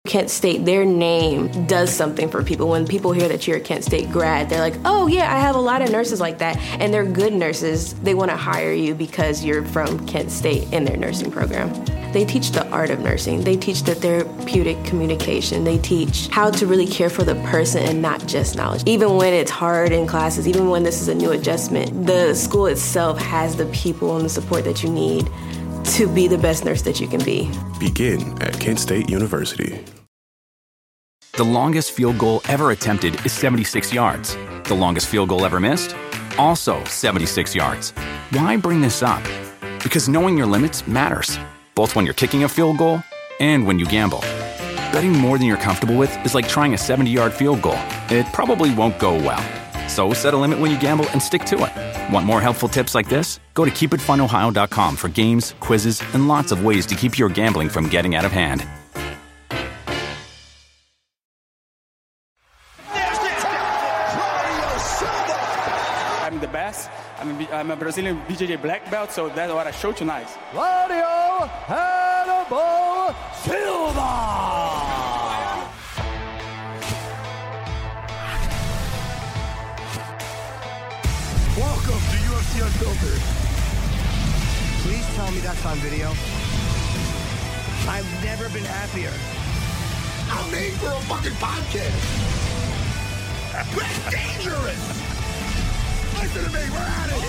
Kent State, their name does something for people. When people hear that you're a Kent State grad, they're like, oh yeah, I have a lot of nurses like that. And they're good nurses. They want to hire you because you're from Kent State in their nursing program. They teach the art of nursing. They teach the therapeutic communication. They teach how to really care for the person and not just knowledge. Even when it's hard in classes, even when this is a new adjustment, the school itself has the people and the support that you need to be the best nurse that you can be. Begin at Kent State University. The longest field goal ever attempted is 76 yards. The longest field goal ever missed? Also 76 yards. Why bring this up? Because knowing your limits matters, both when you're kicking a field goal and when you gamble. Betting more than you're comfortable with is like trying a 70-yard field goal. It probably won't go well. So set a limit when you gamble and stick to it. Want more helpful tips like this? Go to keepitfunohio.com for games, quizzes, and lots of ways to keep your gambling from getting out of hand. I'm the best. I'm a Brazilian BJJ black belt, so that's what I show tonight. Claudio Hannibal Silva! Welcome to UFC Unfiltered. Please tell me that's on video. I've never been happier. I'm made for a fucking podcast. That's dangerous. Listen to me, we're at it.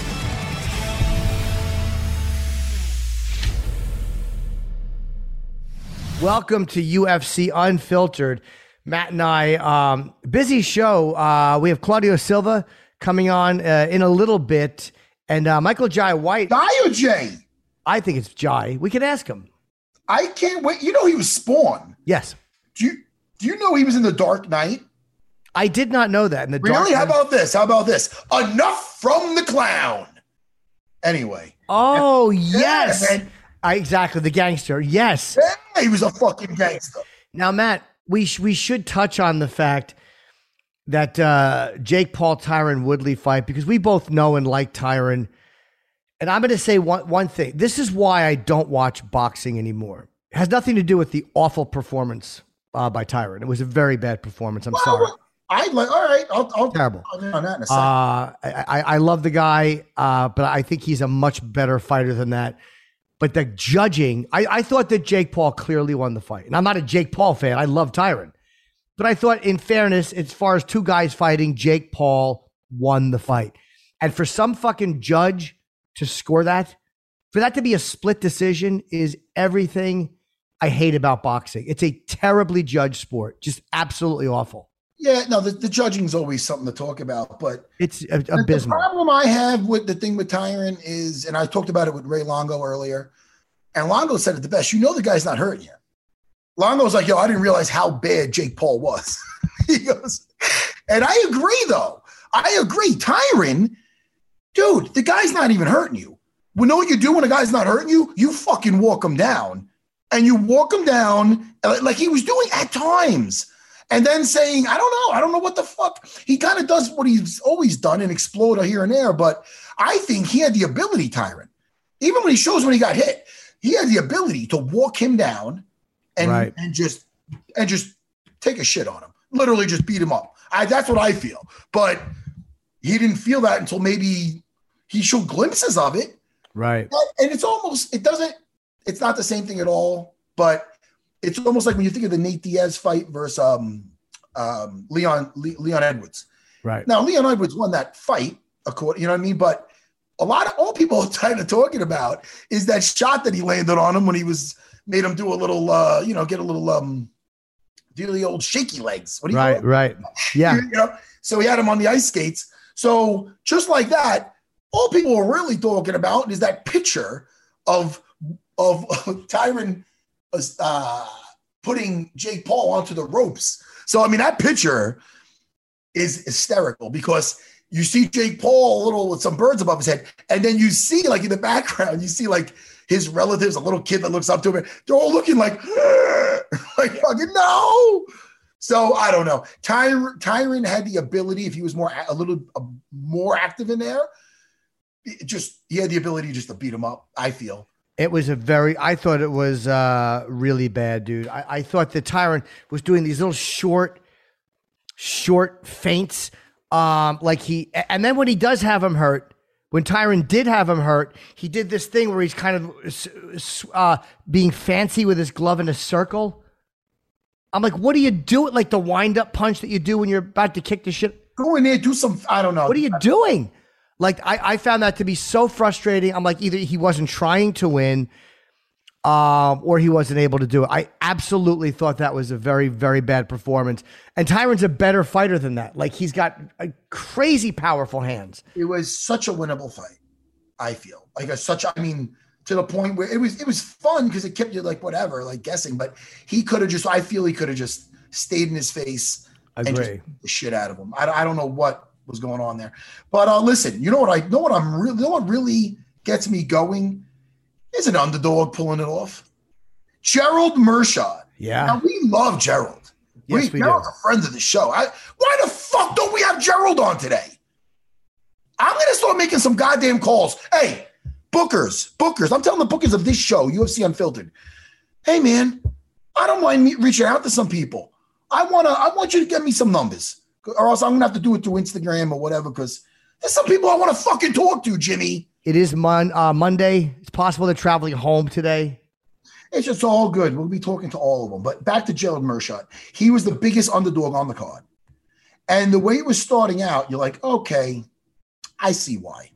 Welcome to UFC Unfiltered. Matt and I, busy show. We have Claudio Silva coming on in a little bit, and Michael Jai White. Jai or Jay? I think it's Jai. We can ask him. I can't wait. You know he was Spawn. Yes. Do you know he was in The Dark Knight? I did not know that. In the Really? How about this? Enough from the clown. Anyway. Oh, yes. Yeah, Exactly. The gangster. Yes. Yeah, he was a fucking gangster. Now, Matt, we should touch on the fact that Jake Paul, Tyron Woodley fight, because we both know and like Tyron. And I'm going to say one thing. This is why I don't watch boxing anymore. It has nothing to do with the awful performance by Tyron. It was a very bad performance. I'm sorry. All right. I'll terrible. I'll get on that in a second. I love the guy, but I think he's a much better fighter than that. But the judging, I thought that Jake Paul clearly won the fight. And I'm not a Jake Paul fan. I love Tyron. But I thought, in fairness, as far as two guys fighting, Jake Paul won the fight. And for some fucking judge to score that, for that to be a split decision, is everything I hate about boxing. It's a terribly judged sport. Just absolutely awful. Yeah, no, the judging is always something to talk about, but it's abysmal. The problem I have with the thing with Tyron is, and I talked about it with Ray Longo earlier, and Longo said it the best. You know the guy's not hurting you. Longo's like, yo, I didn't realize how bad Jake Paul was. He goes, and I agree, though. I agree. Tyron, dude, the guy's not even hurting you. You know what you do when a guy's not hurting you? You fucking walk him down. And you walk him down like he was doing at times. And then saying, I don't know what the fuck. He kind of does what he's always done and explode here and there. But I think he had the ability, Tyron. Even when he shows when he got hit, he had the ability to walk him down and just take a shit on him. Literally just beat him up. That's what I feel. But he didn't feel that until maybe he showed glimpses of it. Right. And it's not the same thing at all, but it's almost like when you think of the Nate Diaz fight versus Leon Edwards. Right. Now, Leon Edwards won that fight, you know what I mean? But all people are kind of talking about is that shot that he landed on him when he made him do a little, get a little, do the old shaky legs. What do you call it? Right. Yeah. So he had him on the ice skates. So just like that, all people are really talking about is that picture of Tyron putting Jake Paul onto the ropes. So, I mean, that picture is hysterical because you see Jake Paul a little with some birds above his head. And then you see, like, in the background, you see, like, his relatives, a little kid that looks up to him. They're all looking like fucking no. So, I don't know. Tyron had the ability, if he was a little more active in there, he had the ability just to beat him up, I feel. It was I thought it was really bad, dude. I thought that Tyron was doing these little short feints. And then when he does have him hurt, when Tyron did have him hurt, he did this thing where he's kind of being fancy with his glove in a circle. I'm like, what do you do? Like the wind-up punch that you do when you're about to kick the shit? Go in there, do some, I don't know. What are you doing? Like, I found that to be so frustrating. I'm like, either he wasn't trying to win or he wasn't able to do it. I absolutely thought that was a very, very bad performance. And Tyron's a better fighter than that. Like, he's got crazy powerful hands. It was such a winnable fight, I feel. Like, to the point where it was fun because it kept you like whatever, like guessing. But I feel he could have just stayed in his face and just beat the shit out of him. I don't know what was going on there. But listen, what really gets me going is an underdog pulling it off. Gerald Meerschaert. Yeah. Now, we love Gerald. Yes, we Gerald's do. a friend of the show. Why the fuck don't we have Gerald on today? I'm going to start making some goddamn calls. Hey, bookers. I'm telling the bookers of this show, UFC Unfiltered. Hey, man, I don't mind reaching out to some people. I want you to get me some numbers. Or else I'm going to have to do it through Instagram or whatever, because there's some people I want to fucking talk to, Jimmy. It is Monday. It's possible they're traveling home today. It's just all good. We'll be talking to all of them. But back to Gerald Meerschaert. He was the biggest underdog on the card. And the way it was starting out, you're like, okay, I see why.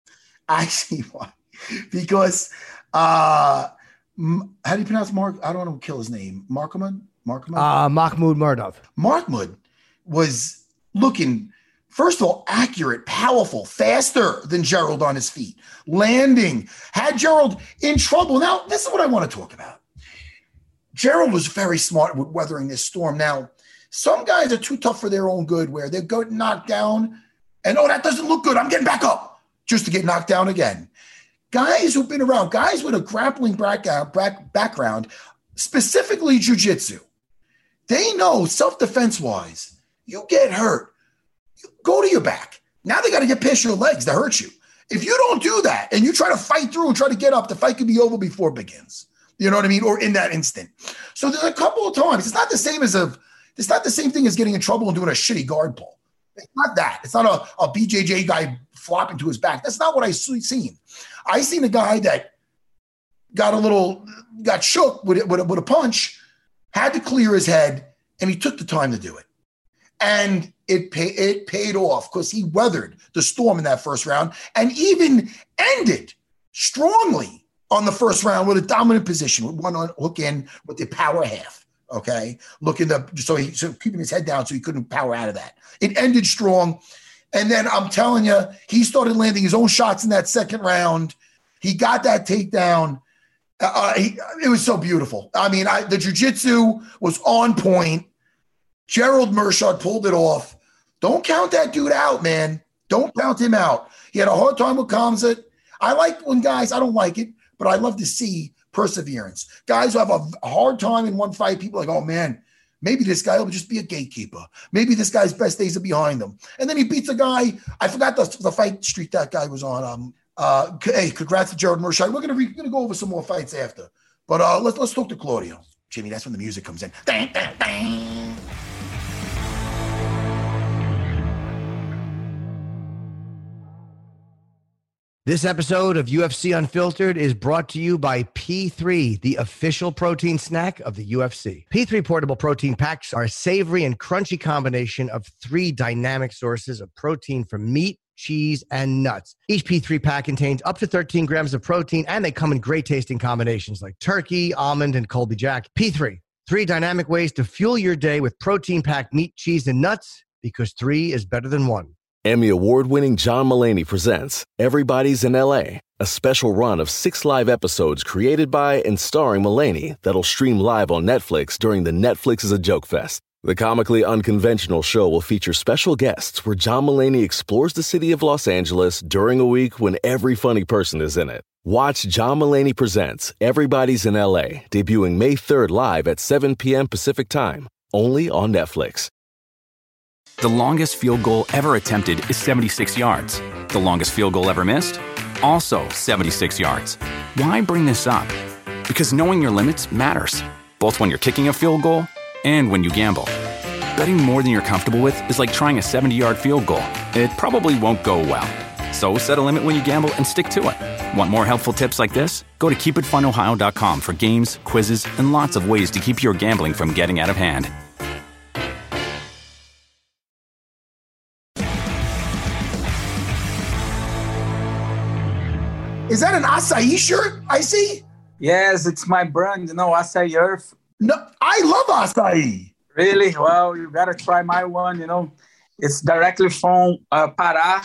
Because, how do you pronounce Mark? I don't want to kill his name. Mahmoud Murdov. Mahmoud was looking, first of all, accurate, powerful, faster than Gerald on his feet, landing, had Gerald in trouble. Now, this is what I want to talk about. Gerald was very smart with weathering this storm. Now, some guys are too tough for their own good, where they go knocked down and, that doesn't look good, I'm getting back up, just to get knocked down again. Guys who've been around, guys with a grappling background, specifically jiu-jitsu, they know self-defense-wise, you get hurt, you go to your back. Now they got to get past your legs to hurt you. If you don't do that and you try to fight through and try to get up, the fight could be over before it begins. You know what I mean? Or in that instant. So there's a couple of times. It's not the same thing as getting in trouble and doing a shitty guard pull. It's not that. It's not a BJJ guy flopping to his back. That's not what I seen. I seen a guy that got shook with a punch, had to clear his head, and he took the time to do it. And it paid off because he weathered the storm in that first round and even ended strongly on the first round with a dominant position with one on hook in with the power half. Okay. So keeping his head down so he couldn't power out of that. It ended strong. And then I'm telling you, he started landing his own shots in that second round. He got that takedown. It was so beautiful. I mean, the jiu-jitsu was on point. Gerald Meerschaert pulled it off. Don't count that dude out, man. Don't count him out. He had a hard time with Khamzat. I like when guys, I don't like it, but I love to see perseverance. Guys who have a hard time in one fight, people are like, oh, man, maybe this guy will just be a gatekeeper. Maybe this guy's best days are behind him. And then he beats a guy. I forgot the fight streak that guy was on. Hey, congrats to Gerald Meerschaert. We're gonna go over some more fights after. But let's talk to Claudio. Jimmy, that's when the music comes in. Dang, dang, dang. This episode of UFC Unfiltered is brought to you by P3, the official protein snack of the UFC. P3 portable protein packs are a savory and crunchy combination of 3 dynamic sources of protein from meat, cheese, and nuts. Each P3 pack contains up to 13 grams of protein, and they come in great tasting combinations like turkey, almond, and Colby Jack. P3, 3 dynamic ways to fuel your day with protein-packed meat, cheese, and nuts, because 3 is better than 1. Emmy award-winning John Mulaney presents Everybody's in L.A., a special run of 6 live episodes created by and starring Mulaney that'll stream live on Netflix during the Netflix is a Joke Fest. The comically unconventional show will feature special guests where John Mulaney explores the city of Los Angeles during a week when every funny person is in it. Watch John Mulaney Presents Everybody's in L.A., debuting May 3rd live at 7 p.m. Pacific Time, only on Netflix. The longest field goal ever attempted is 76 yards. The longest field goal ever missed? also 76 yards. Why bring this up? Because knowing your limits matters, both when you're kicking a field goal and when you gamble. Betting more than you're comfortable with is like trying a 70-yard field goal. It probably won't go well. So set a limit when you gamble and stick to it. Want more helpful tips like this? Go to keepitfunohio.com for games, quizzes, and lots of ways to keep your gambling from getting out of hand. Is that an acai shirt I see? Yes, it's my brand, Acai Earth. No, I love acai. Really? Well, you got to try my one, It's directly from Pará,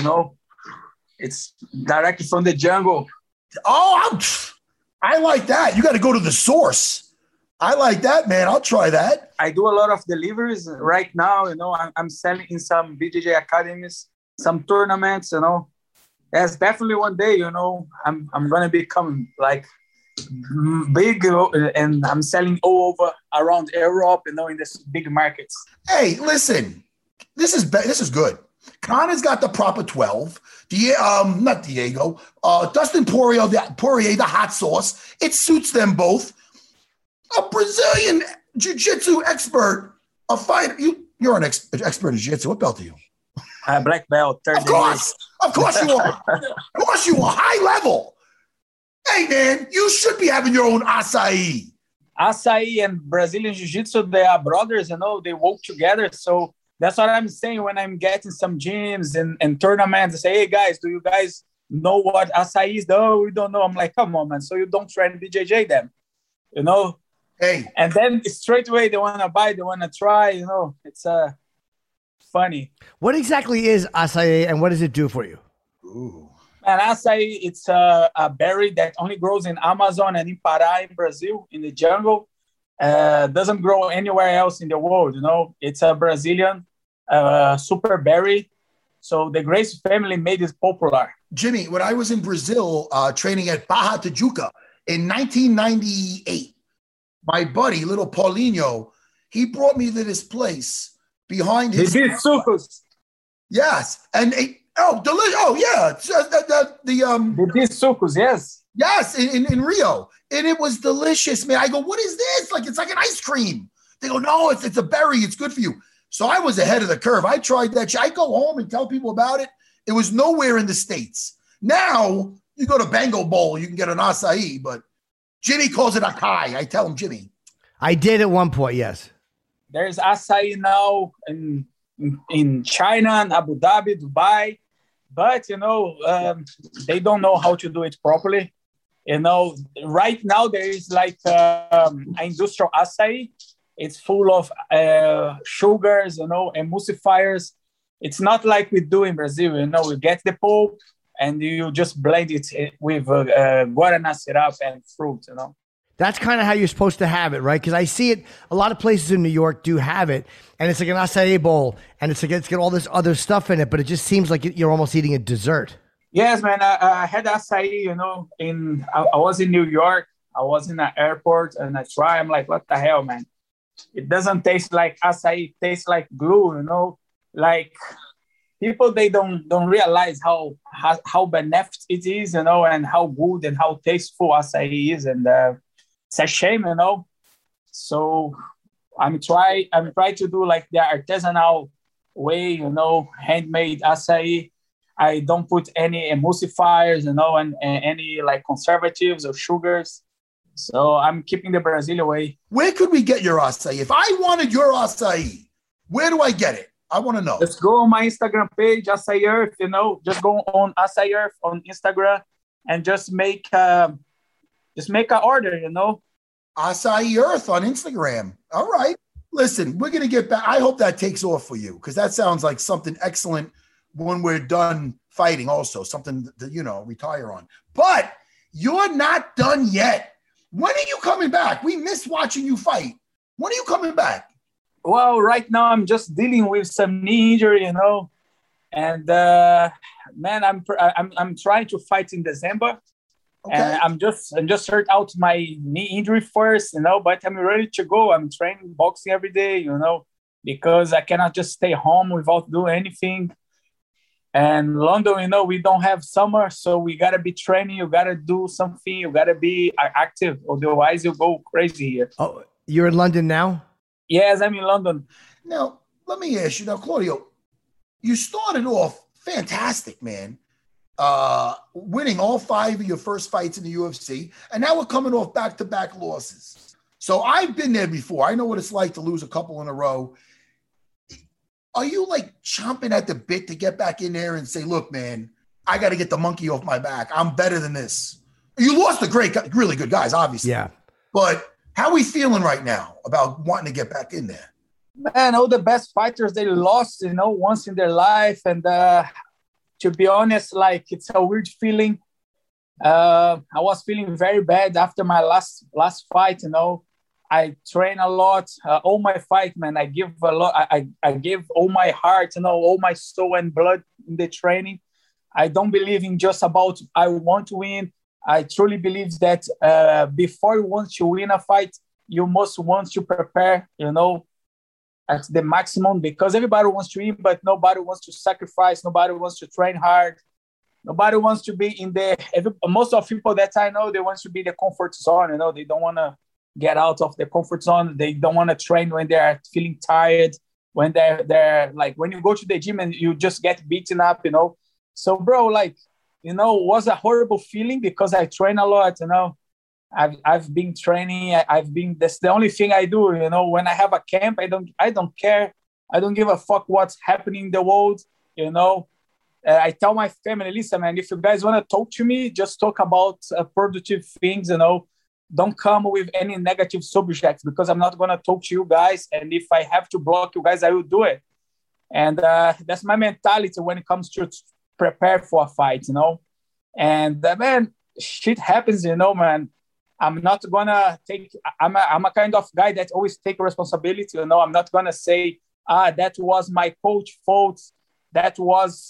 It's directly from the jungle. Oh, I like that. You got to go to the source. I like that, man. I'll try that. I do a lot of deliveries right now. I'm selling in some BJJ academies, some tournaments. Yes, definitely one day. I'm gonna become like big, and I'm selling all over around Europe. In this big markets. Hey, listen, this is good. Connor's got the proper 12. Not Diego. Dustin Poirier, the hot sauce. It suits them both. A Brazilian jiu-jitsu expert, a fighter. You're an expert in jiu-jitsu. What belt are you? Black belt. 30 Of course you are. Of course you are. High level. Hey, man, you should be having your own acai. Acai and Brazilian jiu-jitsu, they are brothers. They work together. So that's what I'm saying when I'm getting some gyms and tournaments. I say, hey, guys, do you guys know what acai is? No, we don't know. I'm like, come on, man. So you don't train BJJ them, Hey. And then straight away they want to buy, they want to try, It's funny. What exactly is acai and what does it do for you? Ooh. And acai, it's a berry that only grows in Amazon and in Pará in Brazil, in the jungle. Doesn't grow anywhere else in the world, It's a Brazilian super berry. So the Gracie family made it popular. Jimmy, when I was in Brazil training at Barra Tijuca in 1998, my buddy, little Paulinho, he brought me to this place behind his... The sucos. Yes. And, delicious. Oh, yeah. The sucos, yes. Yes, in Rio. And it was delicious, man. I go, what is this? It's like an ice cream. They go, no, it's a berry. It's good for you. So I was ahead of the curve. I tried that shit. I go home and tell people about it. It was nowhere in the States. Now, you go to Bango Bowl, you can get an acai, but Jimmy calls it acai. I tell him, Jimmy. I did at one point, yes. There's acai now in China and Abu Dhabi, Dubai. But, they don't know how to do it properly. Right now there is like industrial acai. It's full of sugars, emulsifiers. It's not like we do in Brazil. We get the pulp and you just blend it with guarana syrup and fruit, That's kind of how you're supposed to have it, right? Because I see it, a lot of places in New York do have it, and it's like an acai bowl, and it's got all this other stuff in it, but it just seems like you're almost eating a dessert. Yes, man. I had acai, I was in New York. I was in an airport, and I tried. I'm like, what the hell, man? It doesn't taste like acai. It tastes like glue, Like people, they don't realize how beneficial it is, and how good and how tasteful acai is, and it's a shame, So I'm trying to do like the artisanal way, handmade acai. I don't put any emulsifiers, and any like conservatives or sugars. So I'm keeping the Brazilian way. Where could we get your acai? If I wanted your acai, where do I get it? I want to know. Just go on my Instagram page, Acai Earth, Just go on Acai Earth on Instagram and just make an order, Acai Earth on Instagram. All right. Listen, we're going to get back. I hope that takes off for you because that sounds like something excellent when we're done fighting also, something to, retire on. But you're not done yet. When are you coming back? We miss watching you fight. When are you coming back? Well, right now I'm just dealing with some knee injury, and man, I'm trying to fight in December. Okay. And I'm just hurt out my knee injury first, but I'm ready to go. I'm training boxing every day, because I cannot just stay home without doing anything. And London, you know, we don't have summer, so we gotta be training. You gotta do something. You gotta be active, otherwise you go crazy here. Oh, you're in London now? Yes, I'm in London. Now, let me ask you now, Claudio, you started off fantastic, man. Winning all 5 of your first fights in the UFC, and now we're coming off back-to-back losses. So I've been there before. I know what it's like to lose a couple in a row. Are you like chomping at the bit to get back in there and say, look, man, I got to get the monkey off my back. I'm better than this. You lost to really good guys, obviously. Yeah. But how are we feeling right now about wanting to get back in there? Man, all the best fighters, they lost, you know, once in their life. And to be honest, like, it's a weird feeling. I was feeling very bad after my last fight, you know. I train a lot. All my fight, man, I give a lot. I give all my heart, you know, all my soul and blood in the training. I don't believe in just about I want to win. I truly believe that before you want to win a fight, you must want to prepare, you know, at the maximum, because everybody wants to win, but nobody wants to sacrifice. Nobody wants to train hard. Nobody wants to be in most of people that I know, they want to be in the comfort zone, you know, they don't want to get out of the comfort zone. They don't want to train when they're feeling tired, when they're like, when you go to the gym and you just get beaten up, you know. So, bro, like, you know, it was a horrible feeling because I train a lot, you know. I've been training. That's the only thing I do, you know. When I have a camp, I don't care. I don't give a fuck what's happening in the world, you know. I tell my family, listen, man, if you guys want to talk to me, just talk about productive things, you know. Don't come with any negative subjects, because I'm not going to talk to you guys. And if I have to block you guys, I will do it. And that's my mentality when it comes to prepare for a fight, you know. And man, shit happens, you know, man. I'm not going to I'm a kind of guy that always take responsibility, you know. I'm not going to say, that was my coach fault. That was,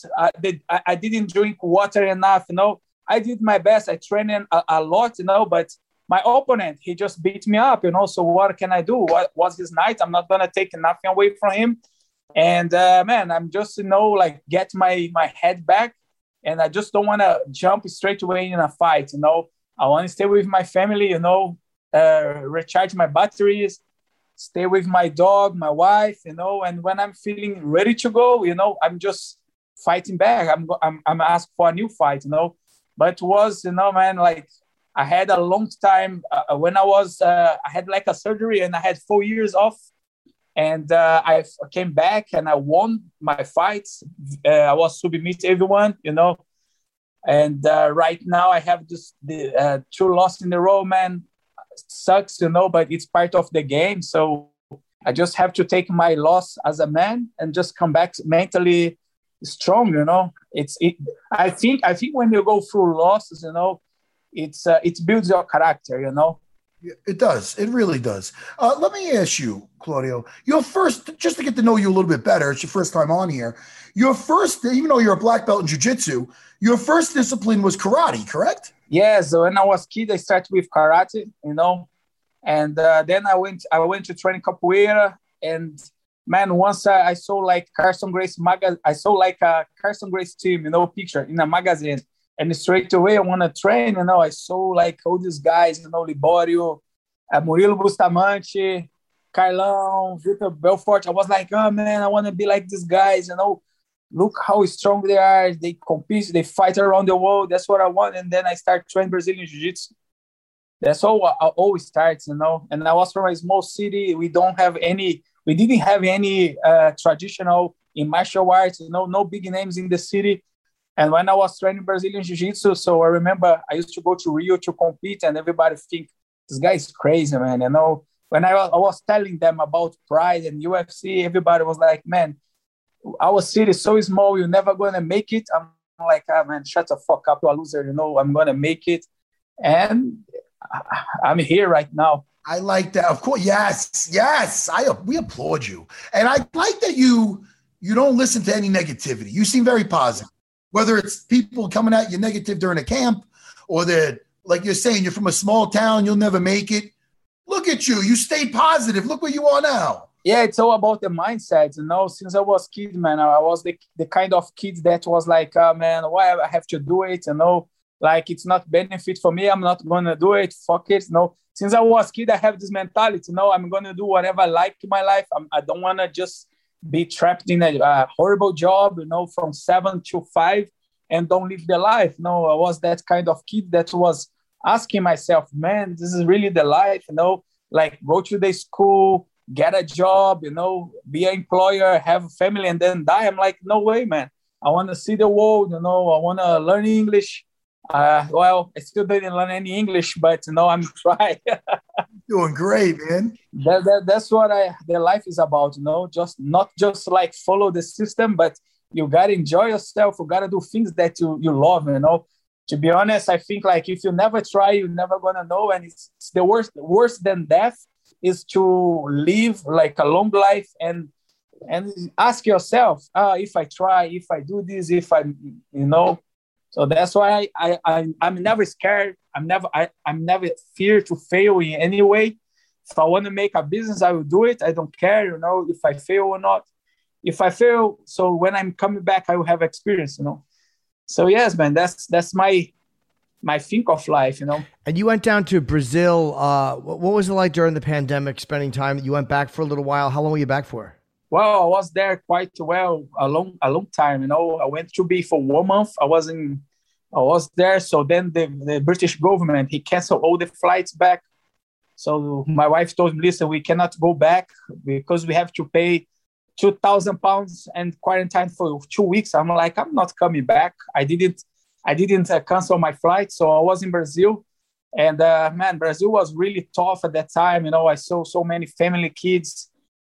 I didn't drink water enough, you know. I did my best. I trained a lot, you know, but my opponent, he just beat me up, you know. So what can I do? What was his night? I'm not going to take nothing away from him. And, man, I'm just, you know, like, get my head back. And I just don't want to jump straight away in a fight, you know. I want to stay with my family, you know, recharge my batteries, stay with my dog, my wife, you know. And when I'm feeling ready to go, you know, I'm just fighting back. I'm asked for a new fight, you know. But it was, you know, man, like, I had a long time when I had like a surgery and I had 4 years off, and I came back and I won my fights. I was submit everyone, you know. And right now I have the 2 losses in a row, man. It sucks, you know, but it's part of the game. So I just have to take my loss as a man and just come back mentally strong, you know. I think when you go through losses, you know, it builds your character, you know. It does. It really does. Let me ask you, Claudio, your first, just to get to know you a little bit better, it's your first time on here. Your first, even though you're a black belt in jiu-jitsu, your first discipline was karate, correct? Yeah, so when I was a kid, I started with karate, you know. And then I went to training capoeira. And, man, once I saw like Carson Gracie I saw like a Carson Gracie team, you know, picture in a magazine. And straight away, I want to train, you know. I saw like all these guys, you know, Liborio, Murilo Bustamante, Carlão, Vitor Belfort. I was like, oh, man, I want to be like these guys, you know. Look how strong they are. They compete, they fight around the world. That's what I want. And then I start training Brazilian Jiu-Jitsu. That's how I always start, you know. And I was from a small city. We didn't have any traditional in martial arts, you know, no big names in the city. And when I was training Brazilian Jiu-Jitsu, so I remember I used to go to Rio to compete, and everybody think, this guy is crazy, man. You know, when I was telling them about Pride and UFC, everybody was like, man, our city is so small, you're never going to make it. I'm like, man, shut the fuck up, you're a loser. You know, I'm going to make it. And I'm here right now. I like that. Of course, yes. We applaud you. And I like that you don't listen to any negativity. You seem very positive. Whether it's people coming at you negative during a camp, or that, like you're saying, you're from a small town, you'll never make it. Look at you. You stayed positive. Look where you are now. Yeah, it's all about the mindset, Since I was kid, man, I was the kind of kid that was like, man, why I have to do it, Like, it's not benefit for me. I'm not going to do it. Fuck it, Since I was kid, I have this mentality, I'm going to do whatever I like in my life. I don't want to just be trapped in a horrible job, from 7 to 5 and don't live the life. No, I was that kind of kid that was asking myself, man, this is really the life, Like, go to the school, get a job, be an employer, have a family, and then die. I'm like, no way, man. I want to see the world, I want to learn English. Well, I still didn't learn any English, but, I'm trying. Doing great, man. That's what the life is about, Just not just like follow the system, but you got to enjoy yourself. You got to do things that you love, To be honest, I think like if you never try, you're never going to know. And it's the worse than death is to live like a long life and ask yourself, if I try, if I do this, if I, So that's why I'm never scared. I'm never fear to fail in any way. If I want to make a business, I will do it. I don't care, if I fail or not. If I fail, so when I'm coming back, I will have experience, So yes, man, that's my think of life, And you went down to Brazil. What was it like during the pandemic, spending time? You went back for a little while. How long were you back for? Well, I was there quite a long time, I went to be for 1 month. I was there. So then the British government, he canceled all the flights back. So my wife told me, listen, we cannot go back because we have to pay £2,000 and quarantine for 2 weeks. I'm like, I'm not coming back. I didn't cancel my flight. So I was in Brazil, and man, Brazil was really tough at that time. I saw so many family kids,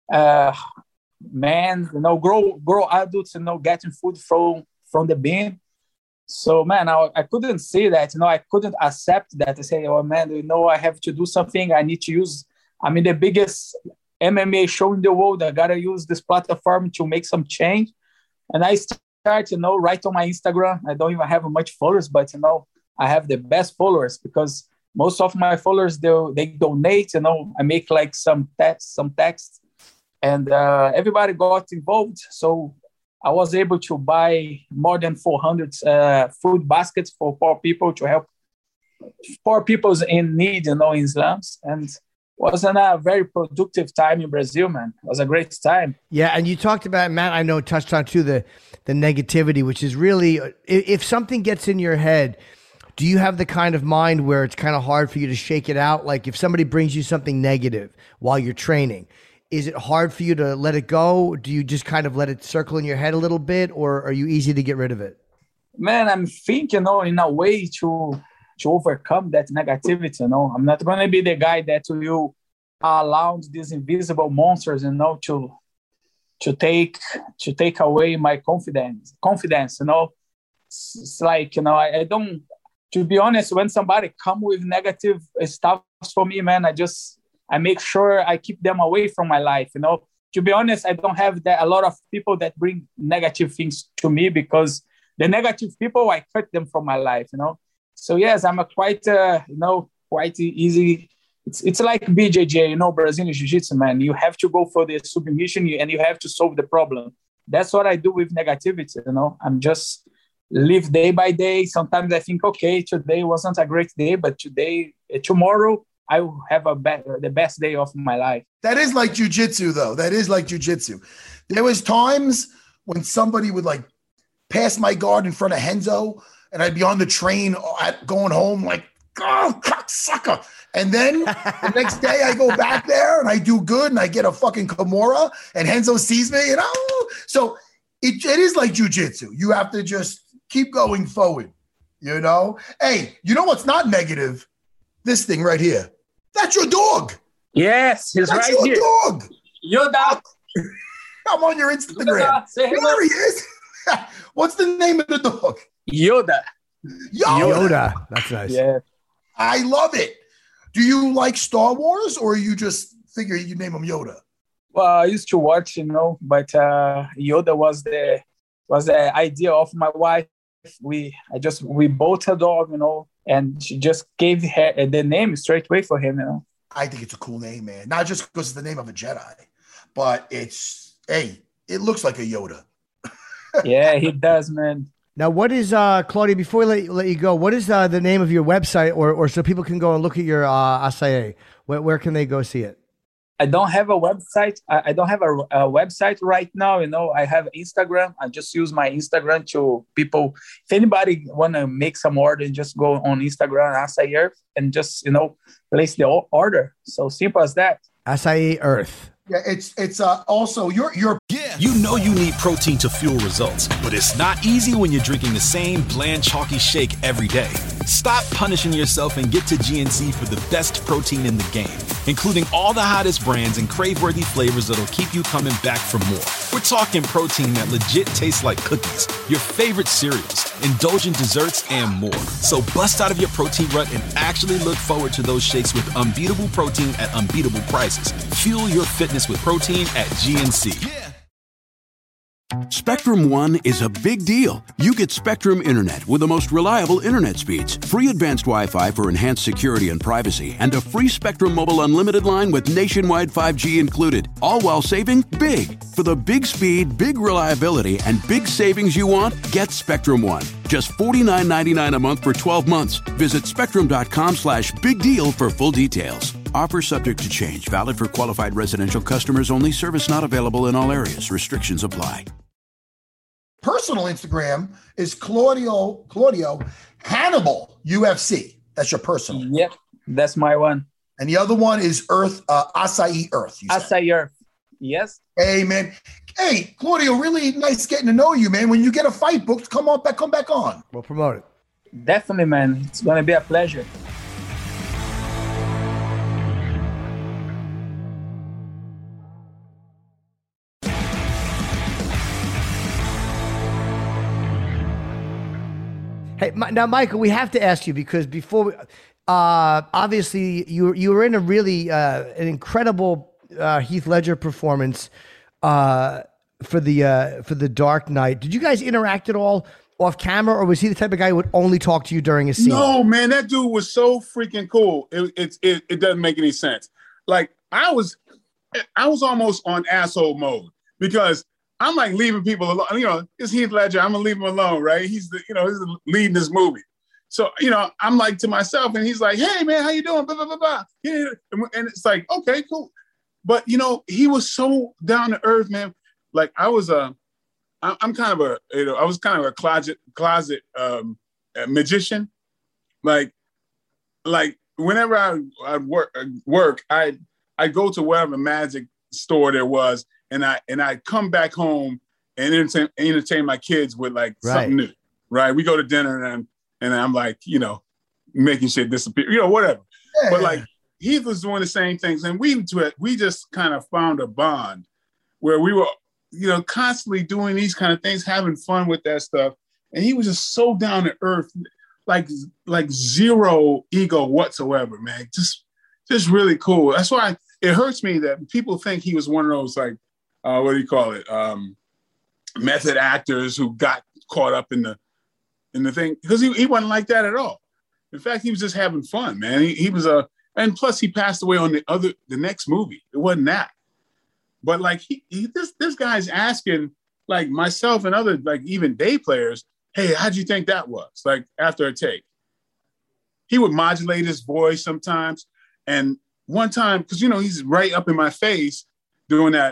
grow adults, getting food from the bin. So man, I couldn't say that, I couldn't accept that. I say, oh man, I have to do something. I need to use, the biggest MMA show in the world. I gotta use this platform to make some change. And I start, right on my Instagram. I don't even have much followers, but I have the best followers because most of my followers they donate. I make like some text, and everybody got involved. So I was able to buy more than 400 food baskets for poor people to help poor people in need, in slums. And wasn't a very productive time in Brazil, man. It was a great time. Yeah, and you talked about, Matt, I know touched on too, the negativity, which is really, if something gets in your head, do you have the kind of mind where it's kind of hard for you to shake it out? Like if somebody brings you something negative while you're training, is it hard for you to let it go? Do you just kind of let it circle in your head a little bit, or are you easy to get rid of it? Man, I'm thinking, in a way to overcome that negativity, I'm not going to be the guy that will allow these invisible monsters, to take away my confidence, It's like, I don't, to be honest, when somebody come with negative stuff for me, man, I make sure I keep them away from my life, To be honest, I don't have a lot of people that bring negative things to me because the negative people, I cut them from my life, So yes, I'm quite easy. It's like BJJ, Brazilian Jiu-Jitsu, man. You have to go for the submission and you have to solve the problem. That's what I do with negativity, I'm just live day by day. Sometimes I think, okay, today wasn't a great day, but tomorrow I will have the best day of my life. That is like jiu-jitsu, though. That is like jiu-jitsu. There was times when somebody would like pass my guard in front of Renzo, and I'd be on the train going home like, oh, cocksucker. And then the next day I go back there and I do good and I get a fucking Kimura and Renzo sees me, So it is like jiu-jitsu. You have to just keep going forward, Hey, you know what's not negative? This thing right here. That's your dog. Yes, he's That's right your here. Dog. Yoda. I'm on your Instagram. There he is. What's the name of the dog? Yoda. Yoda. That's nice. Yeah. I love it. Do you like Star Wars, or you just figure you name him Yoda? Well, I used to watch, but Yoda was the idea of my wife. We bought a dog, and she just gave her the name straight away for him, I think it's a cool name, man. Not just because it's the name of a Jedi, but it looks like a Yoda. Yeah, he does, man. Now, what is Claudia? Before we let you go, what is the name of your website, or so people can go and look at your acai? Where can they go see it? I don't have a website. I don't have a website right now. I have Instagram. I just use my Instagram to people. If anybody want to make some order, just go on Instagram, Acai Earth, and just, place the order. So simple as that. Acai Earth. Yeah, it's also your. You know you need protein to fuel results, but it's not easy when you're drinking the same bland, chalky shake every day. Stop punishing yourself and get to GNC for the best protein in the game, including all the hottest brands and crave-worthy flavors that'll keep you coming back for more. We're talking protein that legit tastes like cookies, your favorite cereals, indulgent desserts, and more. So bust out of your protein rut and actually look forward to those shakes with unbeatable protein at unbeatable prices. Fuel your fitness with protein at GNC. Spectrum One is a big deal. You get Spectrum Internet with the most reliable internet speeds, free advanced Wi-Fi for enhanced security and privacy, and a free Spectrum Mobile Unlimited line with nationwide 5G included, all while saving big. For the big speed, big reliability, and big savings you want, get Spectrum One. Just $49.99 a month for 12 months. Visit spectrum.com/big deal for full details. Offer subject to change. Valid for qualified residential customers only. Service not available in all areas. Restrictions apply. Personal Instagram is Claudio Hannibal UFC. That's your personal. Yep, that's my one. And the other one is Acai Earth. Acai Earth. Yes. Hey, man. Hey, Claudio, really nice getting to know you, man. When you get a fight booked, come back on. We'll promote it. Definitely, man. It's going to be a pleasure. Hey, now, Michael, we have to ask you because before, obviously, you were in a really an incredible Heath Ledger performance for the Dark Knight. Did you guys interact at all off camera, or was he the type of guy who would only talk to you during a scene? No, man, that dude was so freaking cool. It doesn't make any sense. Like I was almost on asshole mode because I'm like leaving people alone. It's Heath Ledger. I'm gonna leave him alone, right? He's he's leading this movie. So, I'm like to myself, and he's like, "Hey, man, how you doing?" Blah, blah, blah, blah. Yeah, and it's like, okay, cool. But he was so down to earth, man. Like I was I was kind of a closet magician. Like whenever I work, I go to whatever magic store there was. And I come back home and entertain my kids with something new, right? We go to dinner and I'm like, making shit disappear, whatever. Yeah. But Heath was doing the same things, and we just kind of found a bond where we were, constantly doing these kind of things, having fun with that stuff. And he was just so down to earth, like zero ego whatsoever, man. Just really cool. That's why it hurts me that people think he was one of those what do you call it? Method actors who got caught up in the thing, because he wasn't like that at all. In fact, he was just having fun, man. He was and plus he passed away on the next movie. It wasn't that, but this guy's asking myself and other even day players, hey, how'd you think that was? After a take, he would modulate his voice sometimes, and one time, because he's right up in my face doing that,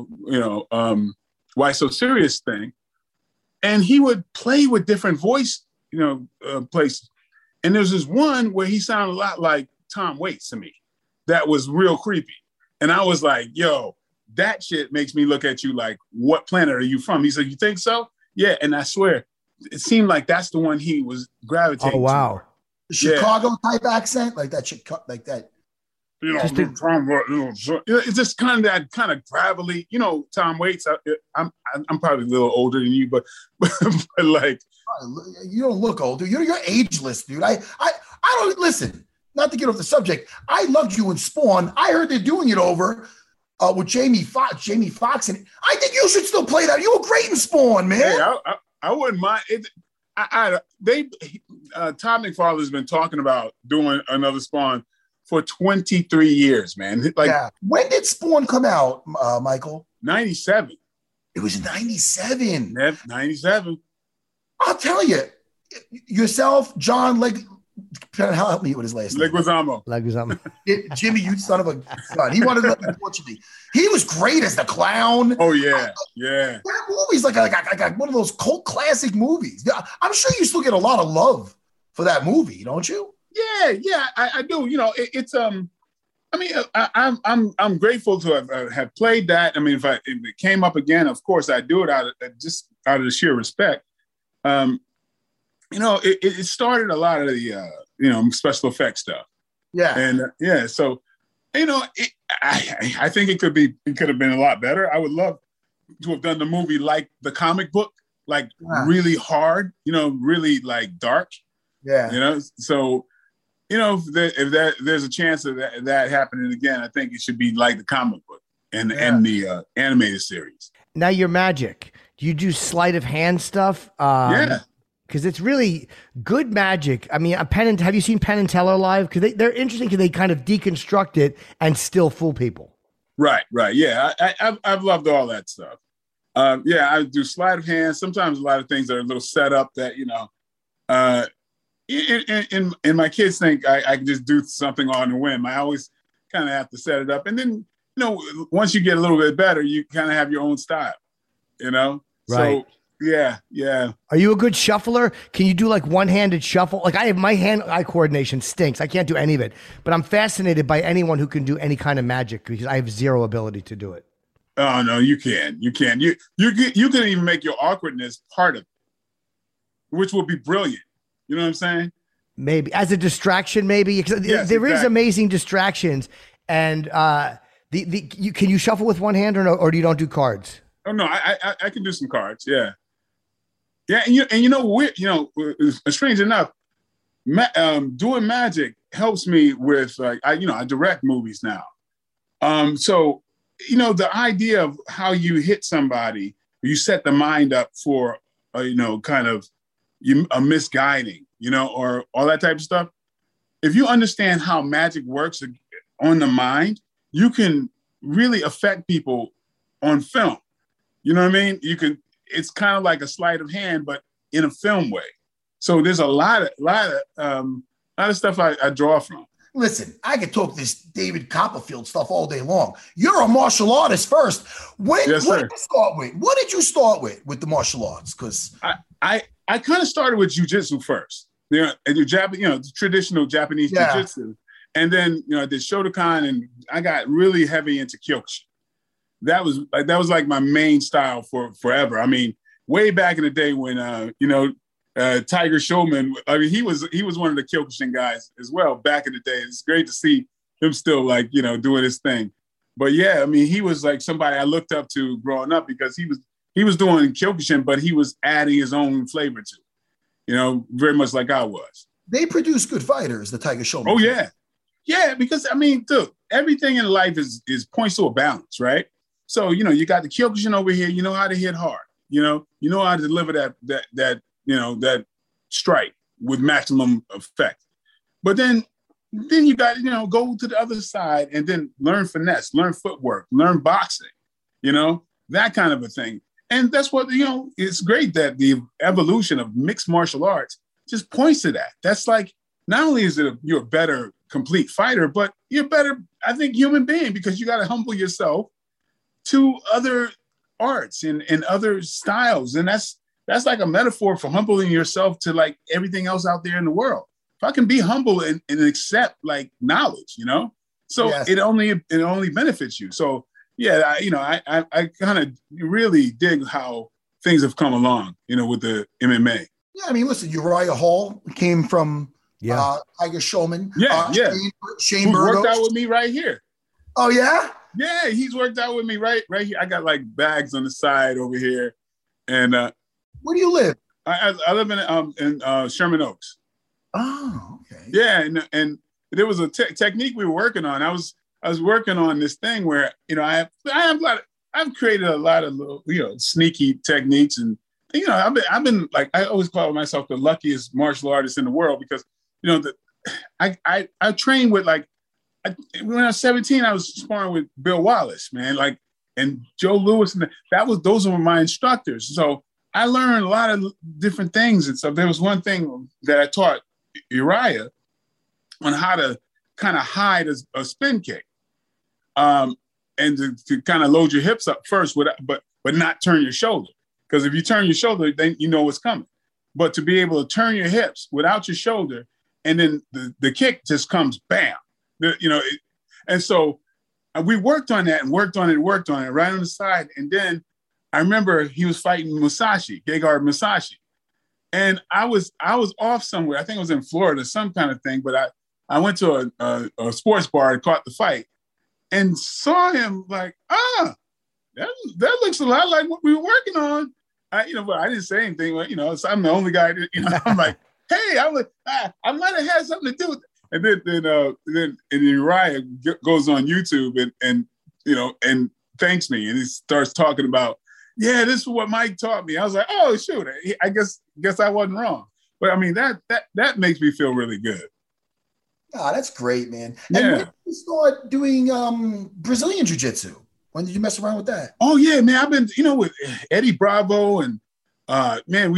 Why So Serious thing. And he would play with different voice, places. And there's this one where he sounded a lot like Tom Waits to me. That was real creepy. And I was like, yo, that shit makes me look at you like, what planet are you from? He said, you think so? Yeah. And I swear, it seemed like that's the one he was gravitating to. Oh, wow. Chicago type accent, like that. It's just kind of that kind of gravelly, Tom Waits. I'm probably a little older than you, but you don't look older. You're ageless, dude. I don't listen. Not to get off the subject. I loved you in Spawn. I heard they're doing it over with Jamie Foxx. And I think you should still play that. You were great in Spawn, man. Hey, I wouldn't mind it. Todd McFarlane's been talking about doing another Spawn for 23 years, man. Like, when did Spawn come out, Michael? 97. It was 97. Yep, 97. I'll tell you, yourself, John help me with his last name. Leguizamo. Jimmy, you son of a gun. He wanted to live, unfortunately. He was great as the clown. Oh, yeah. Yeah. That movie's like one of those cult classic movies. I'm sure you still get a lot of love for that movie, don't you? Yeah, I do. You know, it's I mean, I'm grateful to have played that. I mean, if it came up again, of course I do it out of the sheer respect. You know, it started a lot of the special effects stuff. Yeah, and so you know, I think it could have been a lot better. I would love to have done the movie like the comic book, like really hard, you know, really like dark. Yeah, you know, so. You know, if there's a chance of that happening again, I think it should be like the comic book and the animated series. Now your magic. Do you do sleight of hand stuff? Yeah. Because it's really good magic. I mean, have you seen Penn and Teller live? Because they're interesting because they kind of deconstruct it and still fool people. Right. Yeah, I've loved all that stuff. I do sleight of hand. Sometimes a lot of things are a little set up that, you know, and my kids think I can just do something on a whim. I always kind of have to set it up. And then, you know, once you get a little bit better, you kind of have your own style, you know? Right. So, yeah. Are you a good shuffler? Can you do like one-handed shuffle? Like my hand-eye coordination stinks. I can't do any of it. But I'm fascinated by anyone who can do any kind of magic because I have zero ability to do it. Oh, no, you can. You can even make your awkwardness part of it, which will be brilliant. You know what I'm saying? Maybe as a distraction, maybe. Yes, there is exactly. amazing distractions. And can you shuffle with one hand or no? Or you don't do cards? Oh no, I can do some cards. Yeah. And you know, strange enough, doing magic helps me with I direct movies now. So you know, the idea of how you hit somebody, you set the mind up for kind of a misguiding, you know, or all that type of stuff. If you understand how magic works on the mind, you can really affect people on film. You know what I mean? It's kind of like a sleight of hand, but in a film way. So there's a lot of stuff I draw from. Listen, I could talk this David Copperfield stuff all day long. You're a martial artist first. What did you start with? What did you start with the martial arts? Because I kind of started with jiu-jitsu first. The traditional Japanese jiu-jitsu. And then, I did Shotokan and I got really heavy into Kyokushin. That was like my main style for forever. I mean, way back in the day when, Tiger Showman, I mean, he was one of the Kyokushin guys as well back in the day. It's great to see him still doing his thing. But yeah, I mean, he was like somebody I looked up to growing up because he was doing Kyokushin, but he was adding his own flavor to it, very much like I was. They produce good fighters, the Tiger Showman. Oh, yeah. Yeah, because, I mean, dude, everything in life is points to a balance, right? So, you got the Kyokushin over here, you know how to hit hard, you know how to deliver that strike with maximum effect. But then you got to, go to the other side and then learn finesse, learn footwork, learn boxing, that kind of a thing. And that's what, it's great that the evolution of mixed martial arts just points to that. That's like, not only is it you're a better complete fighter, but you're better, I think, human being, because you got to humble yourself to other arts and other styles. And that's like a metaphor for humbling yourself to like everything else out there in the world. If I can be humble and accept like knowledge, so yes. it only benefits you. So yeah, I kind of really dig how things have come along, with the MMA. Yeah, I mean, listen, Uriah Hall came from Tiger Showman. Yeah, Shane Who Burgos worked out with me right here. Oh yeah? Yeah, he's worked out with me right here. I got like bags on the side over here. And where do you live? I live in Sherman Oaks. Oh, okay. Yeah, and there was a technique we were working on. I was working on this thing where I've created a lot of little, sneaky techniques, and I've been like, I always call myself the luckiest martial artist in the world because I train with like when I was 17, I was sparring with Bill Wallace, man, like, and Joe Louis, and those were my instructors. So I learned a lot of different things and stuff. There was one thing that I taught Uriah on how to kind of hide a spin kick, and to kind of load your hips up first, but not turn your shoulder. Because if you turn your shoulder, then you know what's coming. But to be able to turn your hips without your shoulder, and then the kick just comes, bam. And so we worked on that and worked on it right on the side. And then I remember he was fighting Musashi, Gegard Musashi. And I was off somewhere. I think it was in Florida, some kind of thing. But I went to a sports bar and caught the fight and saw him like, that looks a lot like what we were working on. But I didn't say anything. So I'm the only guy that, I'm like, hey, I might have had something to do with it. And then Uriah goes on YouTube and thanks me, and he starts talking about, yeah, this is what Mike taught me. I was like, oh shoot, I guess I wasn't wrong. But I mean that makes me feel really good. Oh, that's great, man. Yeah. And when did you start doing Brazilian Jiu-Jitsu? When did you mess around with that? Oh yeah, man. I've been, with Eddie Bravo and man,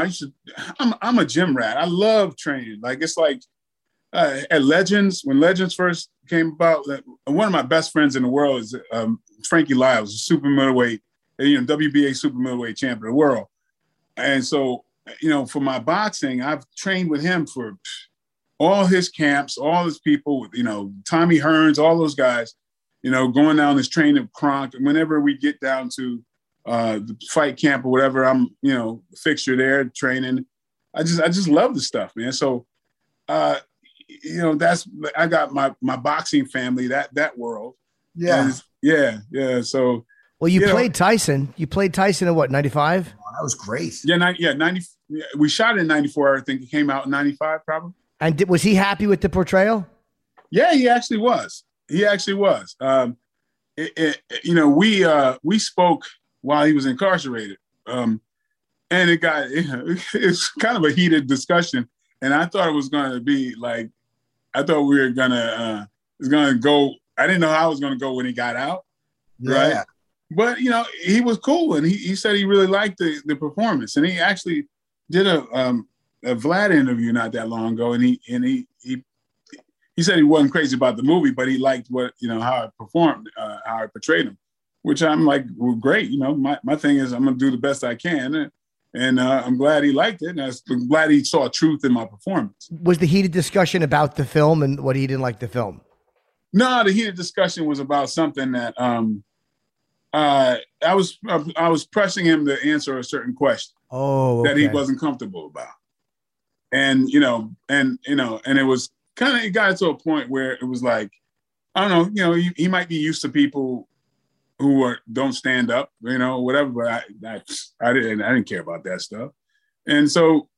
I'm a gym rat. I love training. Like it's like at Legends, when Legends first came about, one of my best friends in the world is Frankie Lyles, a super middleweight, WBA super middleweight champion of the world. And so, for my boxing, I've trained with him for all his camps, all his people, Tommy Hearns, all those guys, going down this training of Kronk. And whenever we get down to the fight camp or whatever, I'm, fixture there training. I just love the stuff, man. So, I got my boxing family, that world. Yeah. Yeah. So, well, you played Tyson. You played Tyson in what, 95? Oh, that was great. Yeah. 90. We shot it in 94. I think it came out in 95 probably. And was he happy with the portrayal? Yeah, he actually was. We spoke while he was incarcerated. And it's kind of a heated discussion. And I thought it was going to be like, I thought we were going to, it's going to go. I didn't know how it was going to go when he got out. Yeah. Right. But, he was cool. And he said he really liked the performance. And he actually did a Vlad interview not that long ago. And he said he wasn't crazy about the movie, but he liked what, how I performed, how I portrayed him, which I'm like, well, great. My thing is I'm going to do the best I can. And I'm glad he liked it. And I'm glad he saw truth in my performance. Was the heated discussion about the film and what he didn't like the film? No, the heated discussion was about something that I was pressing him to answer a certain question that he wasn't comfortable about. And, and it was kind of, it got to a point where it was like, I don't know, he might be used to people who don't stand up, whatever, but I didn't care about that stuff. And so,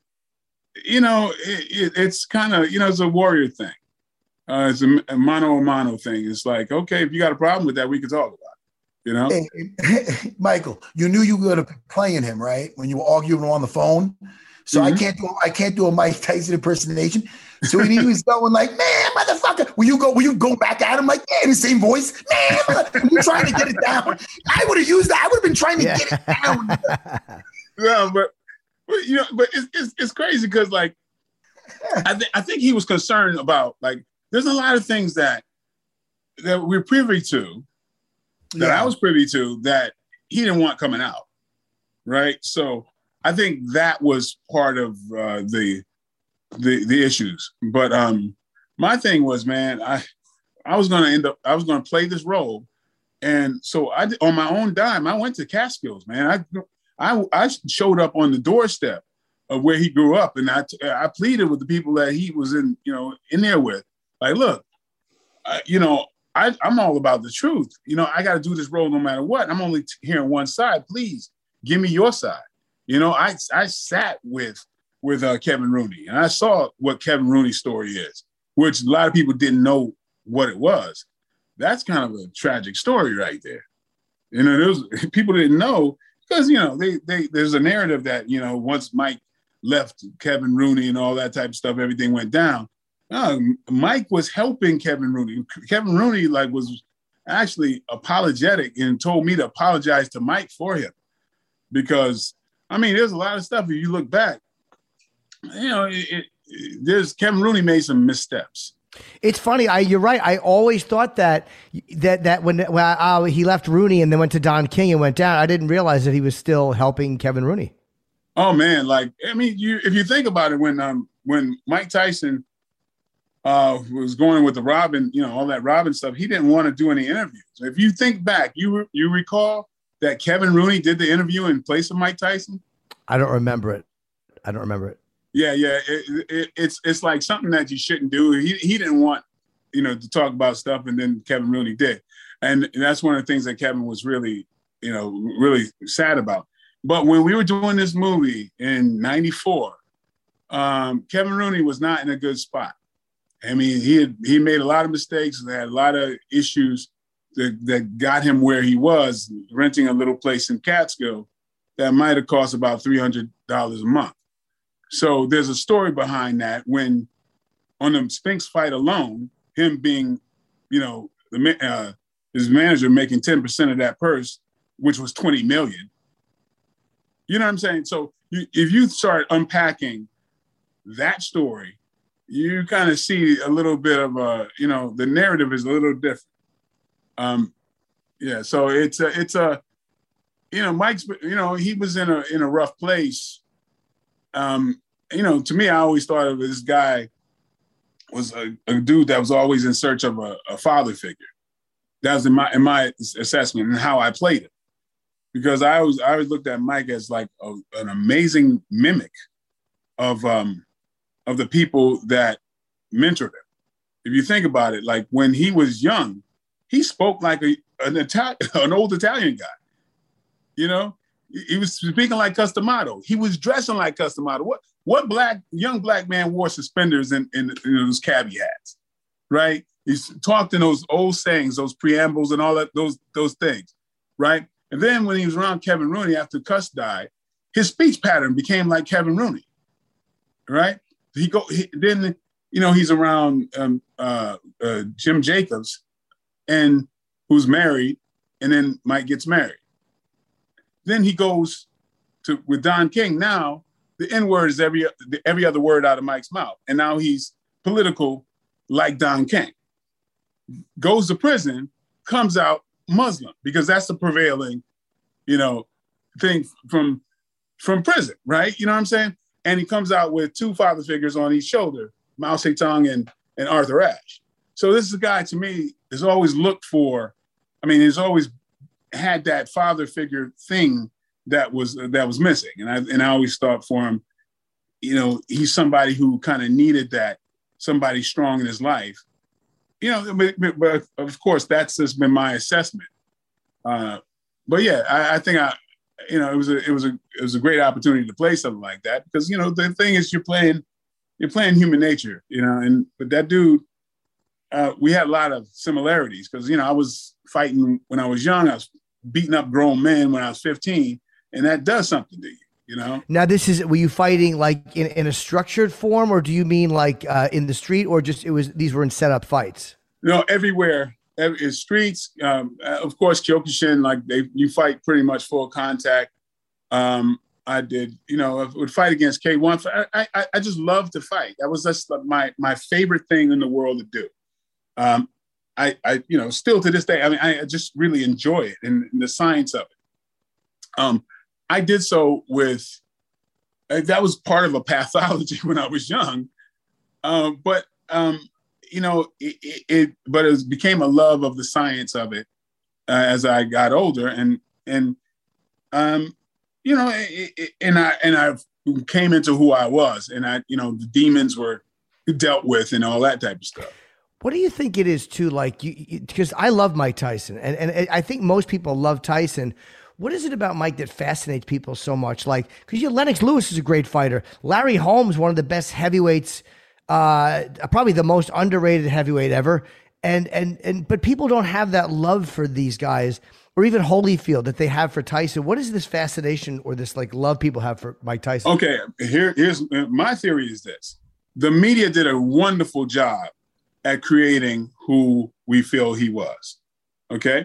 it's kind of, it's a warrior thing. It's a mano a mano thing. It's like, okay, if you got a problem with that, we can talk about it, Hey, Michael, you knew you were going to be playing him, right? When you were arguing on the phone. So I can't do a Mike Tyson impersonation. So he was going like, man, motherfucker. Will you go back at him like, yeah, in the same voice? Man, you trying to get it down. I would have used that. I would have been trying to get it down. Yeah, but it's crazy because like I think he was concerned about like there's a lot of things that we're privy to, that I was privy to, that he didn't want coming out. Right. So I think that was part of the issues. But my thing was, man, I was going to play this role. And so on my own dime, I went to Catskills, man. I showed up on the doorstep of where he grew up. And I pleaded with the people that he was in there with, like, look, I'm all about the truth. I got to do this role no matter what. I'm only hearing one side. Please give me your side. I sat with Kevin Rooney, and I saw what Kevin Rooney's story is, which a lot of people didn't know what it was. That's kind of a tragic story right there. People didn't know because, there's a narrative that, once Mike left Kevin Rooney and all that type of stuff, everything went down. Mike was helping Kevin Rooney. Kevin Rooney was actually apologetic and told me to apologize to Mike for him, because there's a lot of stuff. If you look back, there's Kevin Rooney made some missteps. It's funny. You're right. I always thought that when he left Rooney and then went to Don King and went down, I didn't realize that he was still helping Kevin Rooney. Oh man, if you think about it, when Mike Tyson was going with the Robin, all that Robin stuff, he didn't want to do any interviews. If you think back, you recall that Kevin Rooney did the interview in place of Mike Tyson? I don't remember it. Yeah. It's like something that you shouldn't do. He didn't want, to talk about stuff, and then Kevin Rooney did. And that's one of the things that Kevin was really, really sad about. But when we were doing this movie in '94, Kevin Rooney was not in a good spot. He made a lot of mistakes and had a lot of issues that got him where he was, renting a little place in Catskill that might have cost about $300 a month. So there's a story behind that, when on the Spinks fight alone, him being, his manager making 10% of that purse, which was $20 million. You know what I'm saying? So if you start unpacking that story, you kind of see a little bit of the narrative is a little different. So it's Mike's, he was in a rough place. To me, I always thought of this guy was a dude that was always in search of a father figure. That was in my assessment and how I played it, because I always looked at Mike as like an amazing mimic of the people that mentored him. If you think about it, like when he was young, he spoke like an old Italian guy. He was speaking like Customato. He was dressing like Customato. What young black man wore suspenders and those cabbie hats, right? He's talked in those old sayings, those preambles and all that, those things, right? And then when he was around Kevin Rooney after Cuss died, his speech pattern became like Kevin Rooney, right? He's around Jim Jacobs, and who's married, and then Mike gets married. Then he goes with Don King. Now the N-word is every other word out of Mike's mouth, and now he's political like Don King. Goes to prison, comes out Muslim, because that's the prevailing, thing from prison, right? You know what I'm saying? And he comes out with two father figures on each shoulder, Mao Zedong and Arthur Ashe. So this is a guy, to me, has always looked for, he's always had that father figure thing that was missing. And I always thought for him, he's somebody who kind of needed that, somebody strong in his life. But of course, that's just been my assessment. But yeah, I think it was a great opportunity to play something like that, because the thing is, you're playing human nature, but that dude, we had a lot of similarities, because I was fighting when I was young. I was beating up grown men when I was 15, and that does something to you. Now were you fighting like in a structured form, or do you mean like in the street, or just these were in set up fights? No, everywhere. In streets, of course, Kyokushin, you fight pretty much full contact. I did, I would fight against K1. I just love to fight. That was just my favorite thing in the world to do. I still to this day, I just really enjoy it and the science of it. I did so with, that was part of a pathology when I was young. But it became a love of the science of it as I got older, and I came into who I was, and the demons were dealt with and all that type of stuff. What do you think it is too? Like because I love Mike Tyson, and I think most people love Tyson. What is it about Mike that fascinates people so much? Like, because Lennox Lewis is a great fighter. Larry Holmes, one of the best heavyweights, probably the most underrated heavyweight ever. But people don't have that love for these guys, or even Holyfield that they have for Tyson. What is this fascination or this love people have for Mike Tyson? Okay, here's my theory is this. the media did a wonderful job at creating who we feel he was. Okay.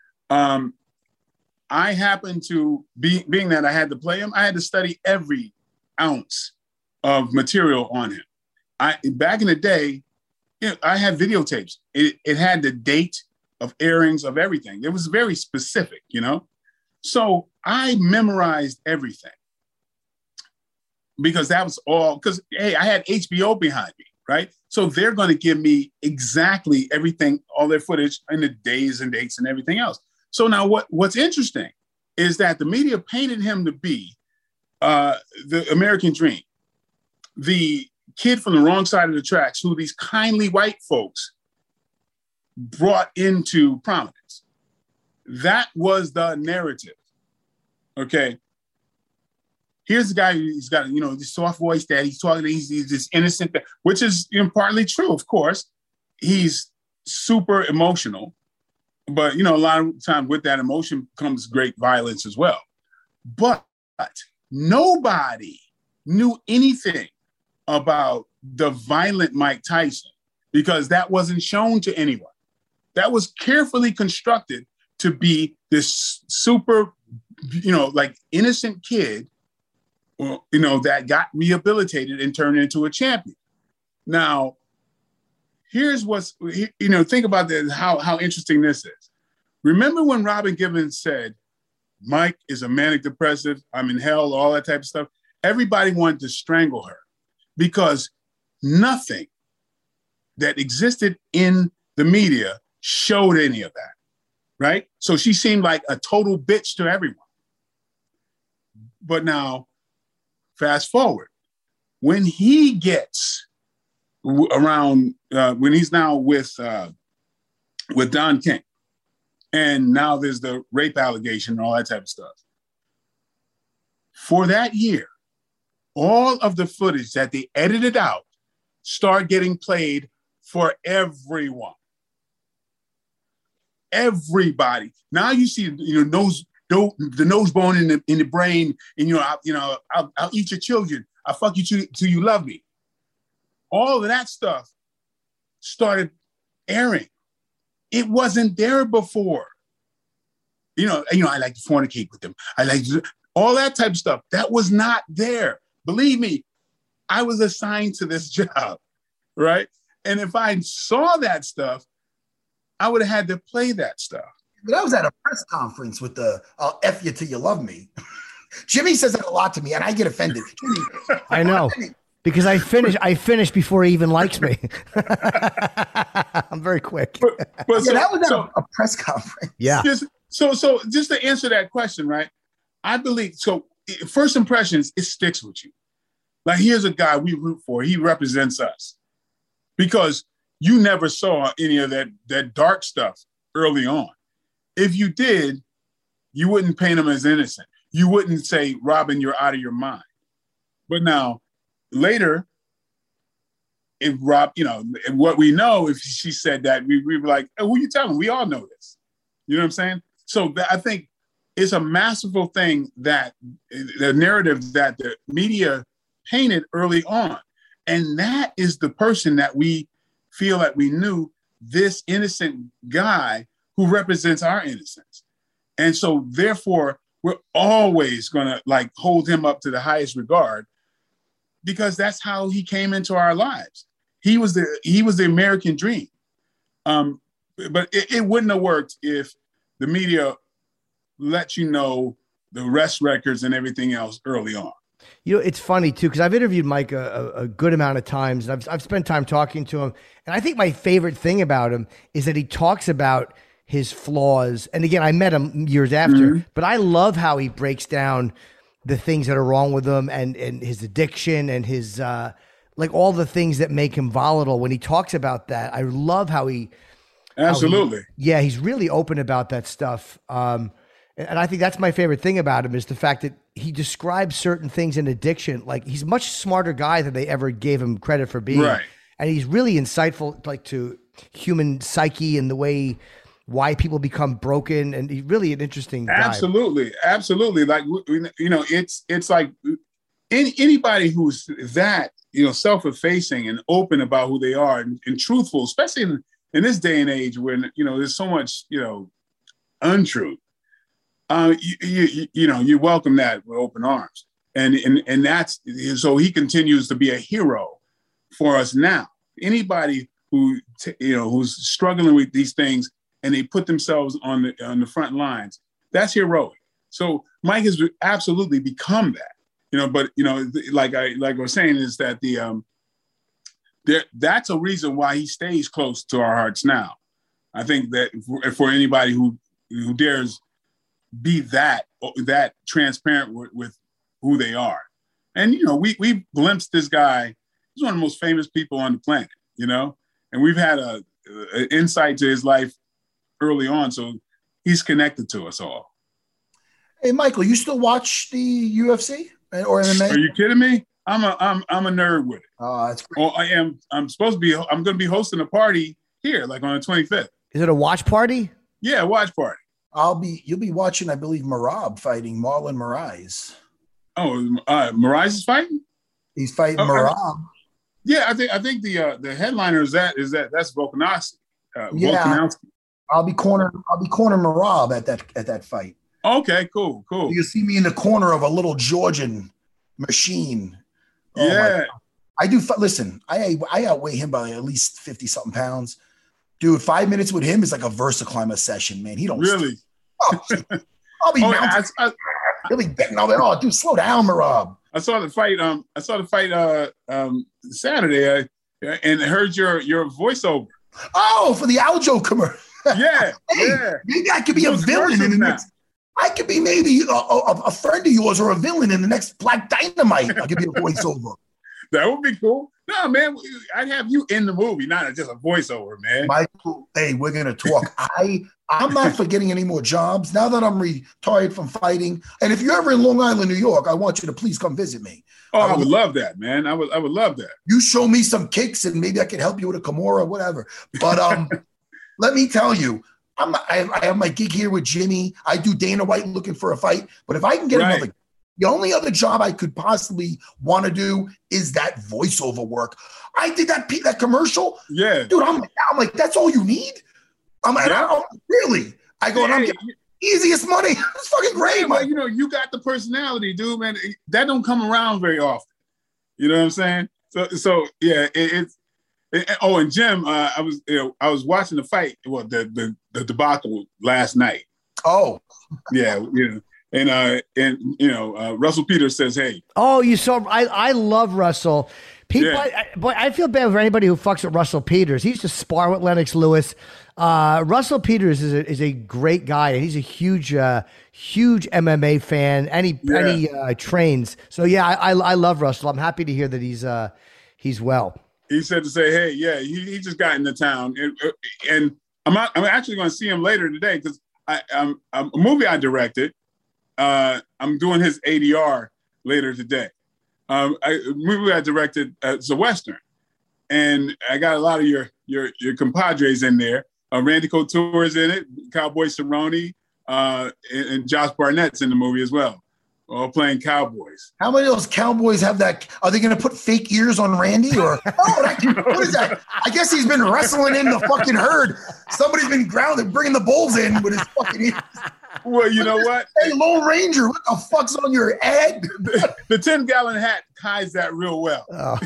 I happened to being that I had to play him, I had to study every ounce of material on him. Back in the day, I had videotapes. It had the date of airings of everything. It was very specific, So I memorized everything because that was all, because, hey, I had HBO behind me, right? So they're going to give me exactly everything, all their footage and the days and dates and everything else. So now what's interesting is that the media painted him to be the American dream, the kid from the wrong side of the tracks who these kindly white folks brought into prominence. That was the narrative. Okay. Here's the guy who's got, this soft voice that he's talking, he's this innocent, which is partly true, of course. He's super emotional, but, a lot of time with that emotion comes great violence as well. But nobody knew anything about the violent Mike Tyson because that wasn't shown to anyone. That was carefully constructed to be this super, innocent kid, that got rehabilitated and turned into a champion. Now, here's what's, think about this, how interesting this is. Remember when Robin Givens said, Mike is a manic depressive, I'm in hell, all that type of stuff? Everybody wanted to strangle her because nothing that existed in the media showed any of that, right? So she seemed like a total bitch to everyone. But now, fast forward, when he gets around, when he's now with Don King, and now there's the rape allegation and all that type of stuff. For that year, all of the footage that they edited out start getting played for everyone. Everybody. Now you see, the nose bone in the brain, and I'll eat your children. I'll fuck you till you love me. All of that stuff started airing. It wasn't there before. I like to fornicate with them. I like to, all that type of stuff. That was not there. Believe me, I was assigned to this job, right? And if I saw that stuff, I would have had to play that stuff. But I was at a press conference with the "I'll F you till you love me." Jimmy says that a lot to me, and I get offended. Jimmy, I know. Because I finish before he even likes me. I'm very quick. But that was at a press conference. Yeah. So just to answer that question, right? I believe, so first impressions, it sticks with you. Like, here's a guy we root for. He represents us. Because you never saw any of that dark stuff early on. If you did, you wouldn't paint him as innocent. You wouldn't say, Robin, you're out of your mind. But now, later, if Rob, what we know, if she said that, we were like, oh, who you telling? We all know this. You know what I'm saying? So I think it's a masterful thing that the narrative that the media painted early on. And that is the person that we feel that we knew, this innocent guy who represents our innocence. And so therefore, we're always going to hold him up to the highest regard, because that's how he came into our lives. He was the American dream. But it wouldn't have worked if the media let you know the arrest records and everything else early on. It's funny too, because I've interviewed Mike a good amount of times, and I've spent time talking to him. And I think my favorite thing about him is that he talks about his flaws. And again, I met him years after, but I love how he breaks down the things that are wrong with him and his addiction and his, all the things that make him volatile. When he talks about that, I love how he, absolutely. He's really open about that stuff. And I think that's my favorite thing about him, is the fact that he describes certain things in addiction. Like, he's a much smarter guy than they ever gave him credit for being. Right. And he's really insightful, to human psyche and the way why people become broken. And he's really an interesting guy. Absolutely. Like, it's like anybody who's that, self-effacing and open about who they are and truthful, especially in this day and age when, there's so much, untruth, you welcome that with open arms. And that's, so he continues to be a hero for us now. Anybody who, who's struggling with these things and they put themselves on the front lines, that's heroic. So Mike has absolutely become that, but, like I was saying, is that that's a reason why he stays close to our hearts now. I think that for anybody who dares be that transparent with who they are. And, we glimpsed this guy. He's one of the most famous people on the planet, and we've had an insight to his life early on. So he's connected to us all. Hey, Michael, you still watch the UFC or MMA? Are you kidding me? I'm a nerd with it. Oh, that's great. Well, I'm going to be hosting a party here, like on the 25th. Is it a watch party? Yeah, watch party. You'll be watching, I believe, Merab fighting Marlon Moraes. Oh, Moraes is fighting? He's fighting Merab. Yeah, I think the headliner is that's Volkanovski. Volkanovski. I'll be corner Merab at that fight. Okay, cool. You see me in the corner of a little Georgian machine. Oh, yeah. I do. Listen, I outweigh him by at least 50 something pounds. Dude, 5 minutes with him is like a VersaClimber session, man. He don't really. I'll be mounting. He'll be betting all that. Oh, dude, slow down, Merab. I saw the fight. Saturday, and heard your voiceover. Oh, for the Aljo commercial. Yeah, Maybe I could be a villain in the next. I could be maybe a friend of yours or a villain in the next Black Dynamite. I'll give you a voiceover. That would be cool. No, man, I'd have you in the movie, not just a voiceover, man. Michael, hey, we're gonna talk. I'm not for getting any more jobs now that I'm retired from fighting. And if you're ever in Long Island, New York, I want you to please come visit me. Oh, I would love that, man. I would love that. You show me some kicks and maybe I could help you with a Kimura, whatever. But let me tell you, I have my gig here with Jimmy. I do Dana White looking for a fight. But if I can get another, the only other job I could possibly want to do is that voiceover work. I did that commercial. Yeah. Dude, I'm like, that's all you need? I'm like, really? I go, and I'm getting easiest money. It's fucking great, yeah, man. You got the personality, dude, man. That don't come around very often. You know what I'm saying? So yeah, and Jim, I was watching the fight, the debacle last night. Oh, yeah, and Russell Peters says, "Hey." Oh, you saw? I love Russell. People, yeah. I feel bad for anybody who fucks with Russell Peters. He used to spar with Lennox Lewis. Russell Peters is a great guy, and he's a huge MMA fan, and he trains. So yeah, I love Russell. I'm happy to hear that he's well. He said to say, hey, yeah, he just got into town, and I'm actually going to see him later today because a movie I directed. I'm doing his ADR later today. A movie I directed, it's a Western, and I got a lot of your compadres in there. Randy Couture is in it, Cowboy Cerrone, and Josh Barnett's in the movie as well, all playing cowboys. How many of those cowboys have that? Are they going to put fake ears on Randy? Or what is that? I guess he's been wrestling in the fucking herd. Somebody's been grounded, bringing the bulls in with his fucking ears. Well, you know what? Hey, Lone Ranger, what the fuck's on your head? The 10-gallon hat hides that real well. Oh.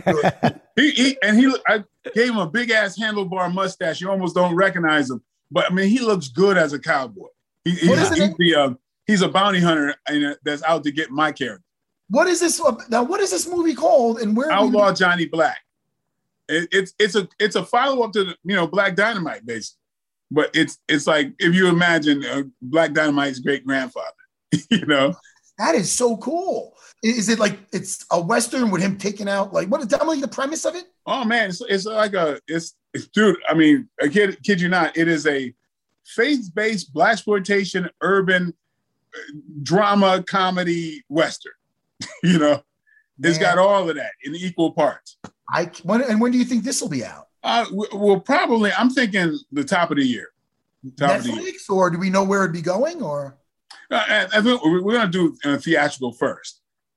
I gave him a big ass handlebar mustache. You almost don't recognize him, but I mean, he looks good as a cowboy. He's a bounty hunter and that's out to get my character. What is this now? What is this movie called? And where? Outlaw Johnny Black. It's a follow up to Black Dynamite, basically. But it's like if you imagine Black Dynamite's great grandfather, That is so cool. Is it like it's a Western with him taking out tell me the premise of it? Oh man, it's like dude. I mean, I kid you not. It is a faith-based blaxploitation urban drama comedy Western. It's got all of that in equal parts. When do you think this will be out? Well, probably, I'm thinking the top of the year. Netflix, or do we know where it'd be going? Or I think we're going to do theatrical first.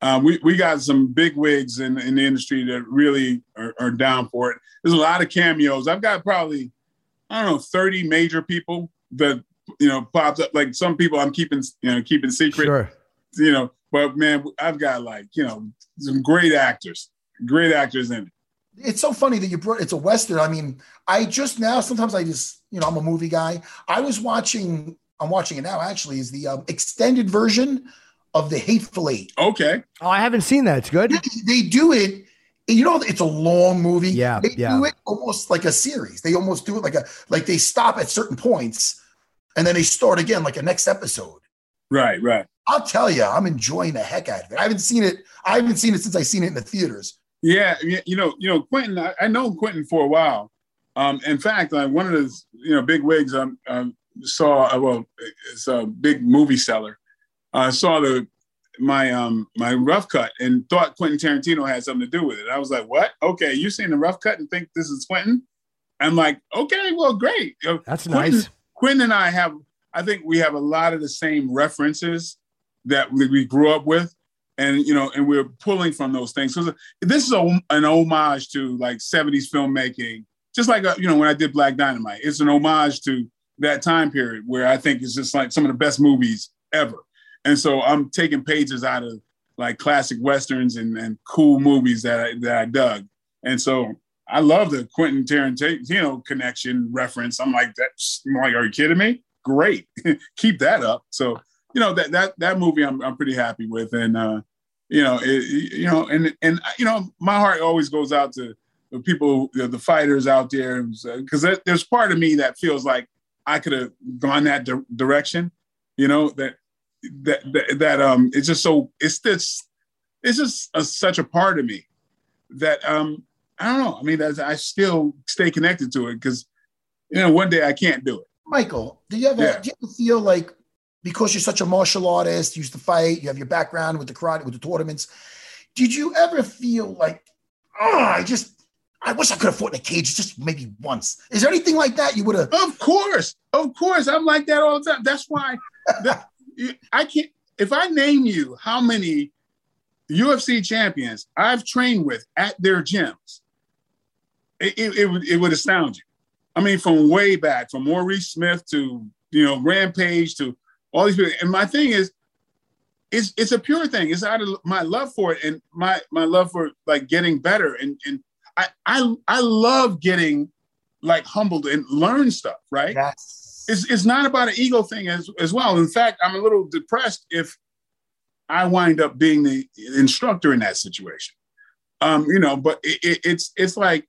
We got some big wigs in the industry that really are down for it. There's a lot of cameos. I've got probably, I don't know, 30 major people that, popped up. Like some people I'm keeping secret, Sure. But man, I've got some great actors in it. It's so funny that it's a Western. I mean, sometimes I just, I'm a movie guy. I'm watching it now actually, is the extended version of The Hateful Eight. Okay. Oh, I haven't seen that. It's good. They do it. It's a long movie. Yeah. They do it almost like a series. They almost do it like they stop at certain points and then they start again, like a next episode. Right. I'll tell you, I'm enjoying the heck out of it. I haven't seen it since I seen it in the theaters. Yeah. Quentin, I know Quentin for a while. In fact, one of the, big wigs saw, it's a big movie seller. I saw my rough cut and thought Quentin Tarantino had something to do with it. I was like, what? Okay, you seen the rough cut and think this is Quentin? I'm like, okay, well, great. That's nice. Quentin and I think we have a lot of the same references that we grew up with. And, and we're pulling from those things. So this is an homage to like 70s filmmaking, just like, when I did Black Dynamite. It's an homage to that time period where I think it's just like some of the best movies ever. And so I'm taking pages out of like classic Westerns and cool movies that I dug. And so I love the Quentin Tarantino connection reference. I'm like, are you kidding me? Great. Keep that up. So, that movie I'm pretty happy with. And, my heart always goes out to the people, the fighters out there, because there's part of me that feels like I could have gone that direction, that it's just so it's just such a part of me that I don't know. I mean, I still stay connected to it because one day I can't do it. Michael, do you ever feel like, because you're such a martial artist, you used to fight, you have your background with the karate, with the tournaments, did you ever feel like, I wish I could have fought in a cage just maybe once? Is there anything like that you would have? Of course. I'm like that all the time. That's why I can't. If I name you how many UFC champions I've trained with at their gyms, it would astound you. I mean, from way back, from Maurice Smith to Rampage to all these people. And my thing is, it's a pure thing. It's out of my love for it and my love for like getting better. And I love getting like humbled and learn stuff, right? Yes. It's not about an ego thing as well. In fact, I'm a little depressed if I wind up being the instructor in that situation. But it's like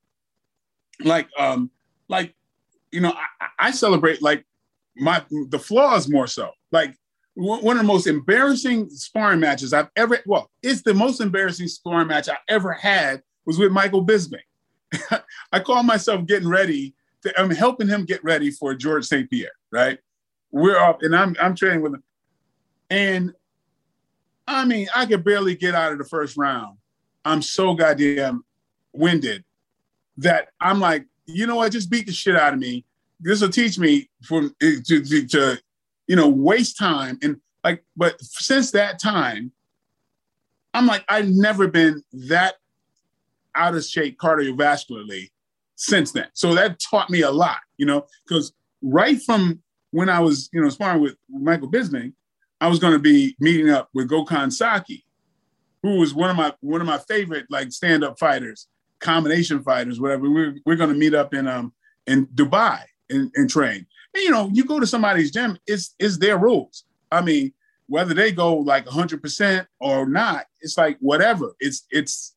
I celebrate like the flaws more so. Like one of the most embarrassing sparring matches I've ever, it's the most embarrassing sparring match I ever had was with Michael Bisping. I call myself getting ready. I'm helping him get ready for George St. Pierre, right? We're up and I'm training with him. And I mean, I could barely get out of the first round. I'm so goddamn winded that I'm like, you know what? Just beat the shit out of me. This will teach me to waste time. And but since that time, I'm like, I've never been that out of shape cardiovascularly since then. So that taught me a lot, because right from when I was, sparring with Michael Bisping, I was going to be meeting up with Gokhan Saki, who was one of my favorite like stand-up fighters, combination fighters, whatever. We're going to meet up in Dubai and train. And, you go to somebody's gym, it's their rules. I mean, whether they go like 100% or not, it's like whatever. It's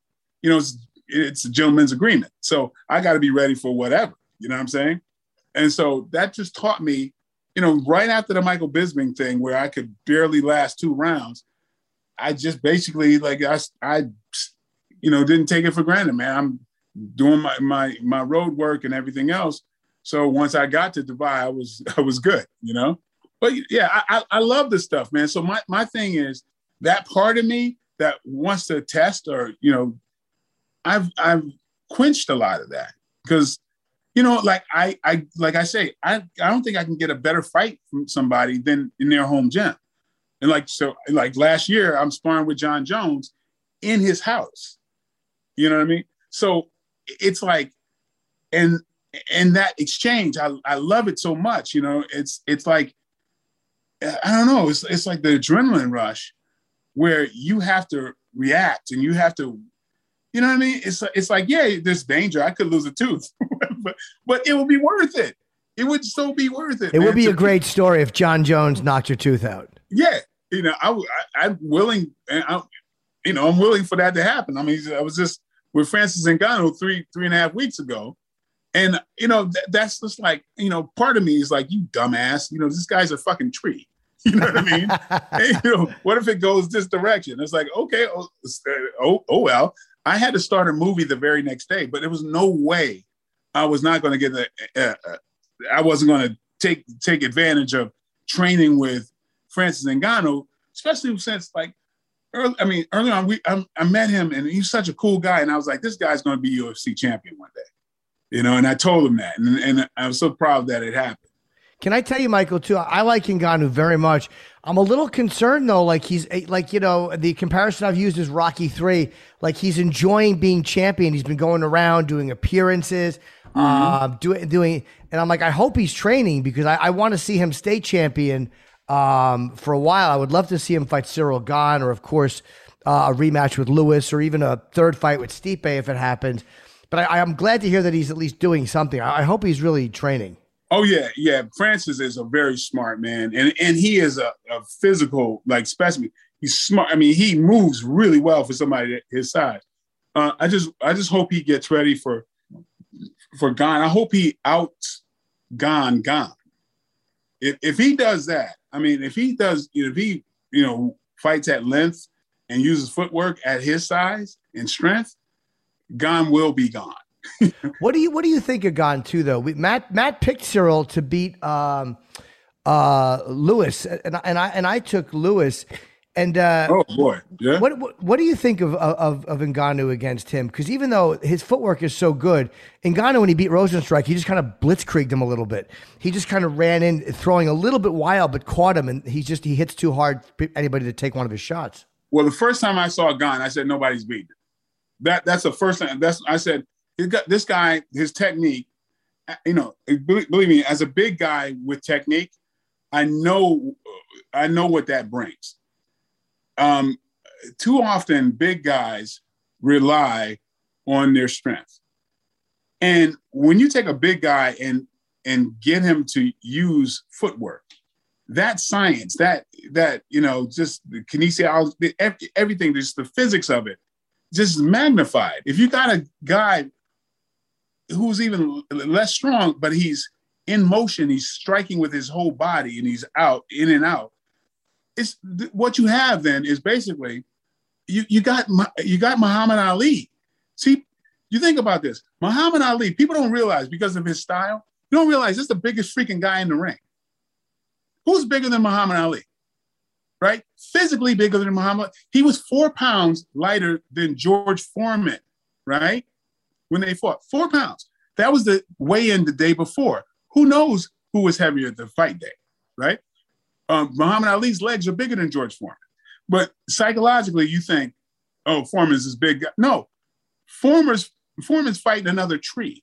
a gentleman's agreement. So I got to be ready for whatever, you know what I'm saying? And so that just taught me, right after the Michael Bisping thing where I could barely last 2 rounds, I just basically I didn't take it for granted, man. I'm doing my road work and everything else. So once I got to Dubai, I was good, But yeah, I love this stuff, man. So my thing is that part of me that wants to test or, I've quenched a lot of that because, like I say, I don't think I can get a better fight from somebody than in their home gym. And like last year I'm sparring with John Jones in his house. You know what I mean? So it's like, and that exchange, I love it so much. You know, it's like, I don't know, it's like the adrenaline rush where you have to react and you have to, you know what I mean? It's like, yeah, there's danger. I could lose a tooth, but it would be worth it. It would so be worth it. It would be a great story if John Jones knocked your tooth out. Yeah. You know, I'm willing, and I'm willing for that to happen. I mean, I was just with Francis Ngannou 3.5 weeks ago. And, you know, that's just like, you know, part of me is like, you dumbass, you know, this guy's a fucking tree. You know what I mean? And, you know, what if it goes this direction? It's like, okay, oh well. I had to start a movie the very next day, but there was no way I was not going to get I wasn't going to take advantage of training with Francis Ngannou, especially since like early on I met him and he's such a cool guy, and I was like, this guy's going to be UFC champion one day, you know. And I told him that, and I was so proud that it happened. Can I tell you, Michael, too? I like Ngannou very much. I'm a little concerned, though. Like, he's like, you know, the comparison I've used is Rocky III. Like, he's enjoying being champion. He's been going around doing appearances, doing, and I'm like, I hope he's training because I want to see him stay champion for a while. I would love to see him fight Cyril Gane, or of course, a rematch with Lewis, or even a third fight with Stipe if it happens. But I'm glad to hear that he's at least doing something. I hope he's really training. Oh, yeah. Francis is a very smart man, and he is a physical, like, specimen. He's smart. I mean, he moves really well for somebody his size. I just hope he gets ready for Gane. I hope he outs Gane. If he does that, I mean, if he fights at length and uses footwork at his size and strength, Gane will be gone. What do you think of Gane too, though? Matt picked Cyril to beat Lewis, and I took Lewis. And oh boy, yeah. What do you think of Ngannou against him? Because even though his footwork is so good, Ngannou, when he beat Rosenstrike, he just kind of blitzkrieged him a little bit. He just kind of ran in, throwing a little bit wild, but caught him, and he hits too hard for anybody to take one of his shots. Well, the first time I saw Gane, I said nobody's beating him. That's the first time. I said. This guy, his technique, you know, believe me, as a big guy with technique, I know what that brings. Too often, big guys rely on their strength. And when you take a big guy and get him to use footwork, that science, that you know, just the kinesiology, everything, just the physics of it, just magnified. If you got a guy who's even less strong, but he's in motion, he's striking with his whole body, and he's out, in and out. It's what you have then is basically you got Muhammad Ali. See, you think about this. Muhammad Ali, people don't realize because of his style, you don't realize this is the biggest freaking guy in the ring. Who's bigger than Muhammad Ali? Right? Physically bigger than Muhammad. He was 4 pounds lighter than George Foreman, right? When they fought, 4 pounds. That was the weigh-in the day before. Who knows who was heavier the fight day, right? Muhammad Ali's legs are bigger than George Foreman. But psychologically, you think, oh, Foreman's this big guy. No, Foreman's fighting another tree.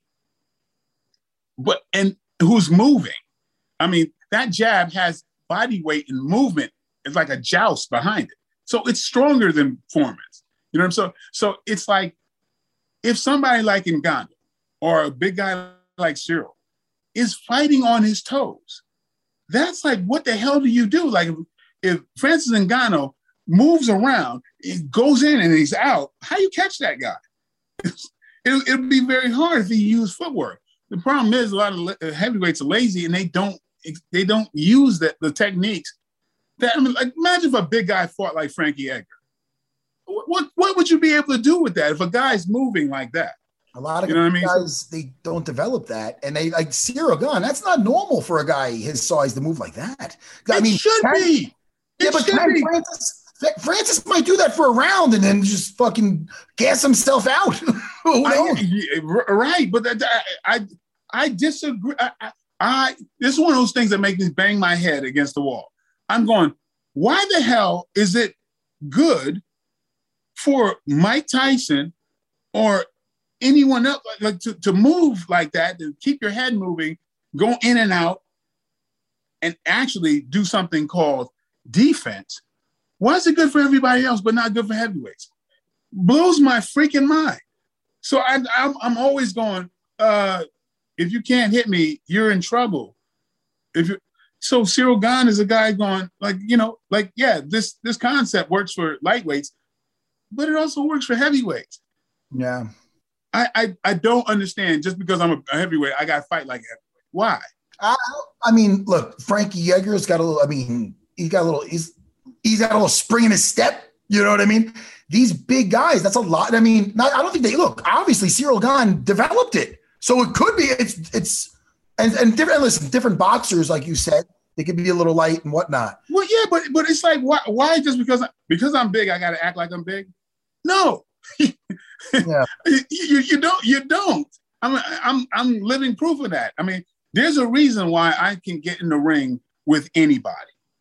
And who's moving? I mean, that jab has body weight and movement. It's like a joust behind it. So it's stronger than Foreman's. You know what I'm saying? So it's like, if somebody like Ngannou or a big guy like Cyril is fighting on his toes, that's like, what the hell do you do? Like, if Francis Ngannou moves around, it goes in and he's out, how do you catch that guy? It'll be very hard if he used footwork. The problem is a lot of heavyweights are lazy and they don't use the techniques. That, I mean, like, imagine if a big guy fought like Frankie Edgar. What would you be able to do with that if a guy's moving like that? A lot of guys, they don't develop that. And they, like Cyril Gane, that's not normal for a guy his size to move like that. It should be. Francis might do that for a round and then just fucking gas himself out. Right. But I disagree. This is one of those things that make me bang my head against the wall. I'm going, why the hell is it good for Mike Tyson or anyone else, like to move like that, to keep your head moving, go in and out, and actually do something called defense. Why is it good for everybody else, but not good for heavyweights? Blows my freaking mind. So I'm always going, if you can't hit me, you're in trouble. So Ciryl Gane is a guy going this concept works for lightweights, but it also works for heavyweights. Yeah. I don't understand just because I'm a heavyweight, I got to fight like a heavyweight. Why? I mean, look, Frankie Yeager's got a little, he's got a little spring in his step. You know what I mean? These big guys, that's a lot. I don't think obviously Ciryl Gane developed it. So it could be, different boxers, like you said, they could be a little light and whatnot. Well, yeah, but it's like, why just because I'm big, I got to act like I'm big? No. Yeah. You don't. I'm living proof of that. There's a reason why I can get in the ring with anybody.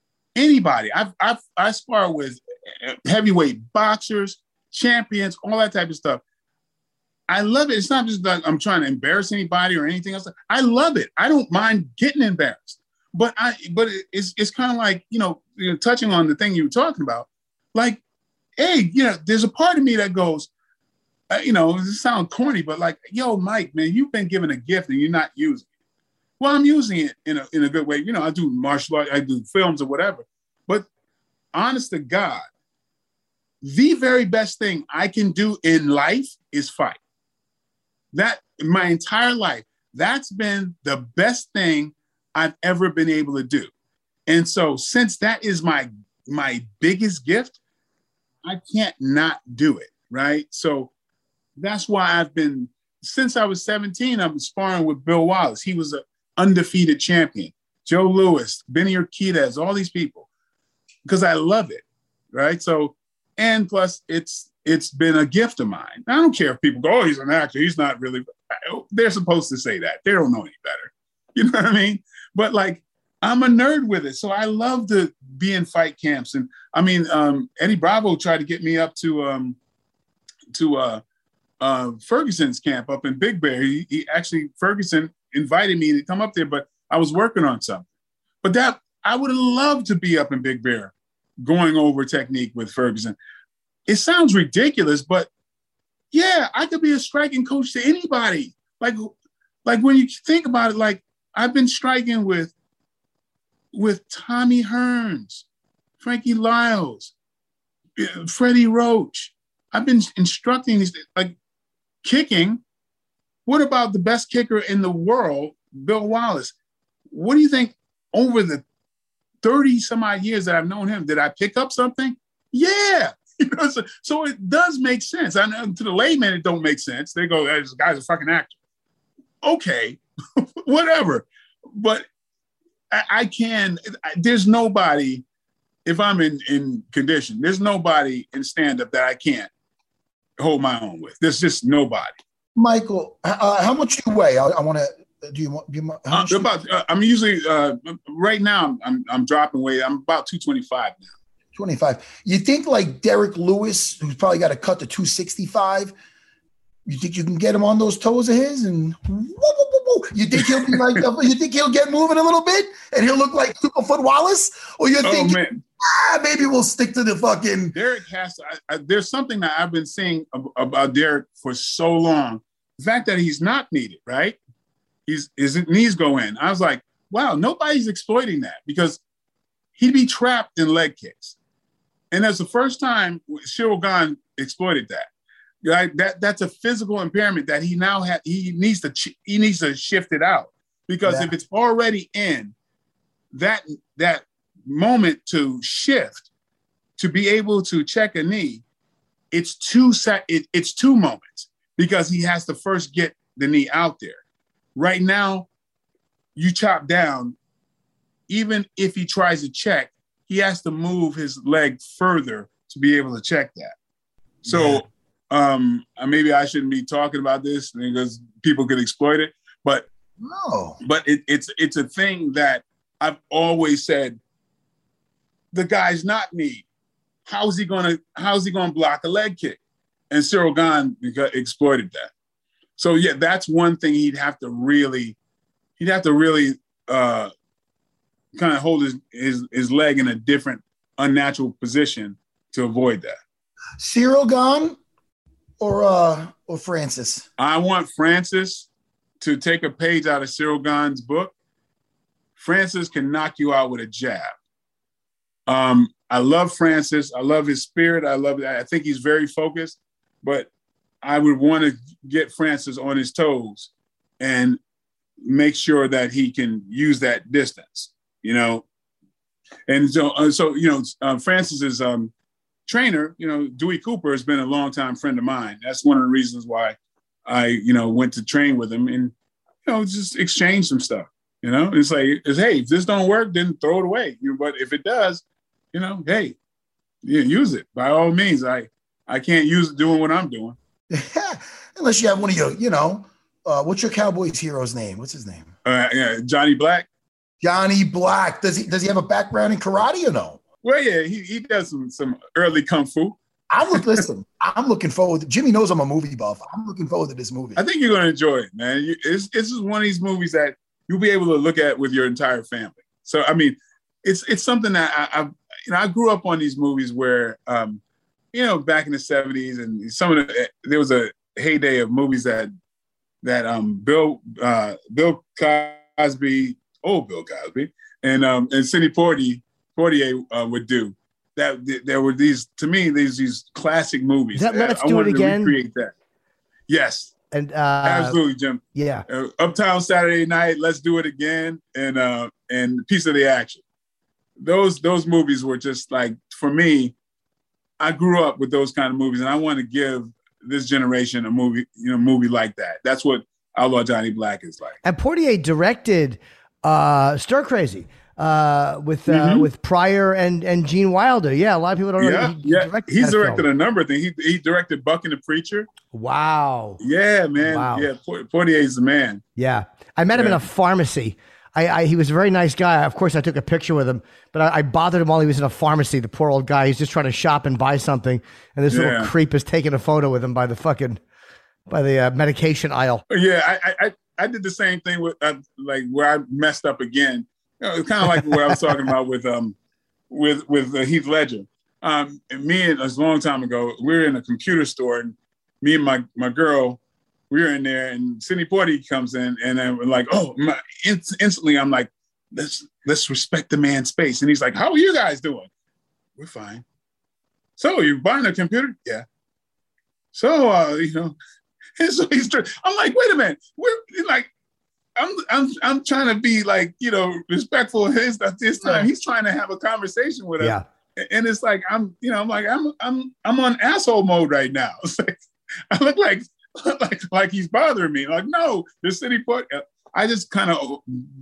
I spar with heavyweight boxers, champions, all that type of stuff. I love it. It's not just like I'm trying to embarrass anybody or anything else. I love it. I don't mind getting embarrassed. But it's kind of like, touching on the thing you were talking about, like, hey, there's a part of me that goes, it sounds corny, but like, yo, Mike, man, you've been given a gift and you're not using it. Well, I'm using it in a good way. I do martial art, I do films or whatever. But honest to God, the very best thing I can do in life is fight. That my entire life, that's been the best thing I've ever been able to do. And so since that is my biggest gift, I can't not do it, right? So that's why since I was 17, I've been sparring with Bill Wallace. He was an undefeated champion. Joe Louis, Benny Urquidez, all these people, because I love it, right? So, and plus it's been a gift of mine. I don't care if people go, oh, he's an actor. He's not really. They're supposed to say that. They don't know any better. You know what I mean? But like, I'm a nerd with it. So I love to be in fight camps. And Eddie Bravo tried to get me up to Ferguson's camp up in Big Bear. He actually, Ferguson invited me to come up there, but I was working on something. But I would have loved to be up in Big Bear going over technique with Ferguson. It sounds ridiculous, but yeah, I could be a striking coach to anybody. Like when you think about it, like I've been striking with Tommy Hearns, Frankie Lyles, Freddie Roach. I've been instructing these, like kicking. What about the best kicker in the world, Bill Wallace? What do you think over the 30 some odd years that I've known him, did I pick up something? Yeah. So it does make sense. I know to the layman, it don't make sense. They go, this guy's a fucking actor. Okay, whatever. But there's nobody, if I'm in condition, there's nobody in stand-up that I can't hold my own with. There's just nobody. Michael, how much do you weigh? I want to, do you want, I'm usually, right now, I'm dropping weight. I'm about 225 now. 25. You think like Derek Lewis, who's probably got to cut to 265, you think you can get him on those toes of his? And you think he'll be like, you think he'll get moving a little bit and he'll look like Superfoot Wallace? Or you think, maybe we'll stick to the fucking. Derek has to, there's something that I've been saying about Derek for so long. The fact that he's not needed, right? His knees go in. I was like, wow, nobody's exploiting that because he'd be trapped in leg kicks. And that's the first time Ciryl Gane exploited that. Right? That's a physical impairment that he now has. He needs to shift it out because if it's already in that moment to shift, to be able to check a knee, it's two moments because he has to first get the knee out there. Right now, you chop down, even if he tries to check, he has to move his leg further to be able to check that. So maybe I shouldn't be talking about this because people could exploit it, but it's a thing that I've always said the guy's not need. how's he gonna block a leg kick? And Cyril Gahn exploited that. So yeah, that's one thing he'd have to really kind of hold his leg in a different unnatural position to avoid that. Cyril Gahn or Francis? I want Francis to take a page out of Cyril Gahn's book. Francis can knock you out with a jab. I love Francis. I love his spirit. I think he's very focused, but I would want to get Francis on his toes and make sure that he can use that distance, And so Francis's trainer, Dewey Cooper has been a longtime friend of mine. That's one of the reasons why I, went to train with him and, just exchange some stuff. It's like, hey, if this don't work, then throw it away. But if it does, hey, use it by all means. I can't use it doing what I'm doing. Unless you have one of your, what's your Cowboys hero's name? What's his name? Johnny Black. Johnny Black. Does he have a background in karate or no? Well, yeah, he does some early kung fu. I'm looking forward. Jimmy knows I'm a movie buff. I'm looking forward to this movie. I think you're going to enjoy it, man. It's just one of these movies that you'll be able to look at with your entire family. So, I mean, it's something that I grew up on these movies where, back in the 70s and there was a heyday of movies that Bill Cosby, old Bill Cosby, and Sidney Poitier would do. That there were these classic movies. Is that Let's Do It Again? Recreate that. Yes. And absolutely, Jim. Yeah. Uptown Saturday Night, Let's Do It Again, and Piece of the Action. Those movies were just like, for me, I grew up with those kind of movies, and I want to give this generation a movie like that. That's what Outlaw Johnny Black is like. And Poitier directed Stir Crazy with Pryor and Gene Wilder. Yeah, a lot of people don't know. He's directed a number of things. He directed Buck and the Preacher. Wow. Yeah, man. Wow. Yeah, Poitier's the man. Yeah. I met him in a pharmacy. He was a very nice guy. Of course, I took a picture with him, but I bothered him while he was in a pharmacy. The poor old guy. He's just trying to shop and buy something, and this little creep is taking a photo with him by the medication aisle. Yeah, I did the same thing with where I messed up again. It's kind of like what I was talking about with Heath Ledger. And it was a long time ago. We were in a computer store, and me and my girl, we were in there, and Sidney Poitier comes in, and then we're like, instantly I'm like, let's respect the man's space. And he's like, how are you guys doing? We're fine. So you buying a computer? Yeah. So and so I'm like, wait a minute. We're like, I'm trying to be like, respectful of his time. He's trying to have a conversation with us. Yeah. And it's like, I'm on asshole mode right now. It's like, I look like he's bothering me. Like, no, the city put. I just kind of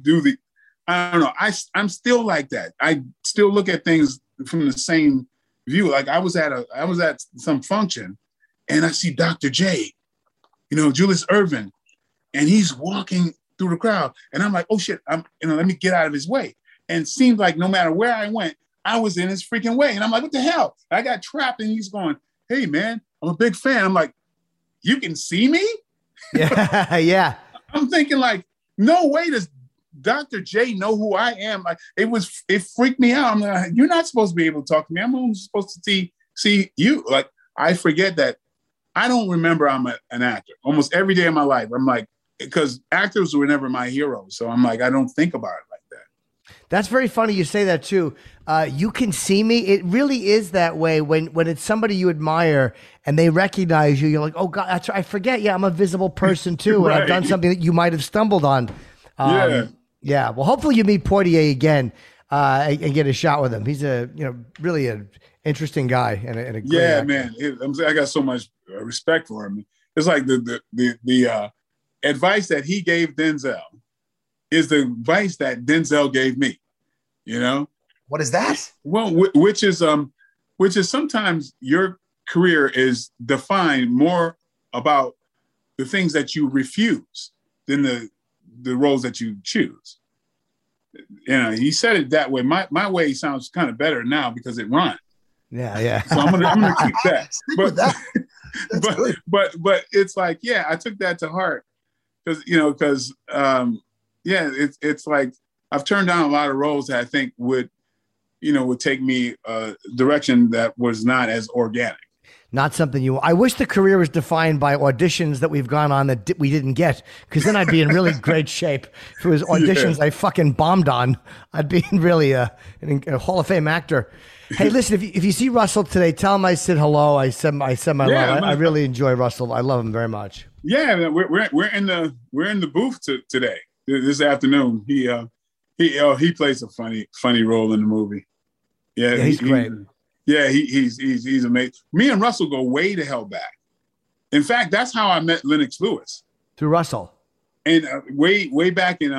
I don't know. I'm still like that. I still look at things from the same view. Like I was at some function, and I see Dr. J, Julius Erving, and he's walking through the crowd, and I'm like, oh shit, let me get out of his way. And it seemed like no matter where I went, I was in his freaking way. And I'm like, what the hell? I got trapped, and he's going, hey man, I'm a big fan. I'm like, you can see me? Yeah, yeah. I'm thinking like, no way does Dr. J know who I am. Like it freaked me out. I'm like, you're not supposed to be able to talk to me. I'm only supposed to see you. Like I forget that. I don't remember I'm an actor. Almost every day of my life, I'm like, because actors were never my heroes. So I'm like, I don't think about it like that. That's very funny you say that too. You can see me. It really is that way when it's somebody you admire and they recognize you. You're like, oh God, that's right. I forget. Yeah, I'm a visible person too. Right. And I've done something that you might have stumbled on. Yeah. Well, hopefully you meet Poitier again and get a shot with him. He's really an interesting guy and a great actor. Man. I got so much respect for him. It's like the advice that he gave Denzel is the advice that Denzel gave me. What is that? Well, which is sometimes your career is defined more about the things that you refuse than the roles that you choose. He said it that way. My way sounds kind of better now because it rhymes. Yeah. So I'm gonna keep that. Stick with that. But it's like, yeah, I took that to heart because it's like I've turned down a lot of roles that I think would take me a direction that was not as organic. Not something I wish the career was defined by auditions that we've gone on that we didn't get, because then I'd be in really great shape. If it was auditions I fucking bombed on, I'd be really a Hall of Fame actor. Hey, listen, if you see Russell today, tell him I said hello. I said my love. I really enjoy Russell. I love him very much. Yeah, man, we're in the booth today. This afternoon. He plays a funny role in the movie. Yeah, he's great. He's amazing. Me and Russell go way the hell back. In fact, that's how I met Lennox Lewis. Through Russell. And way back in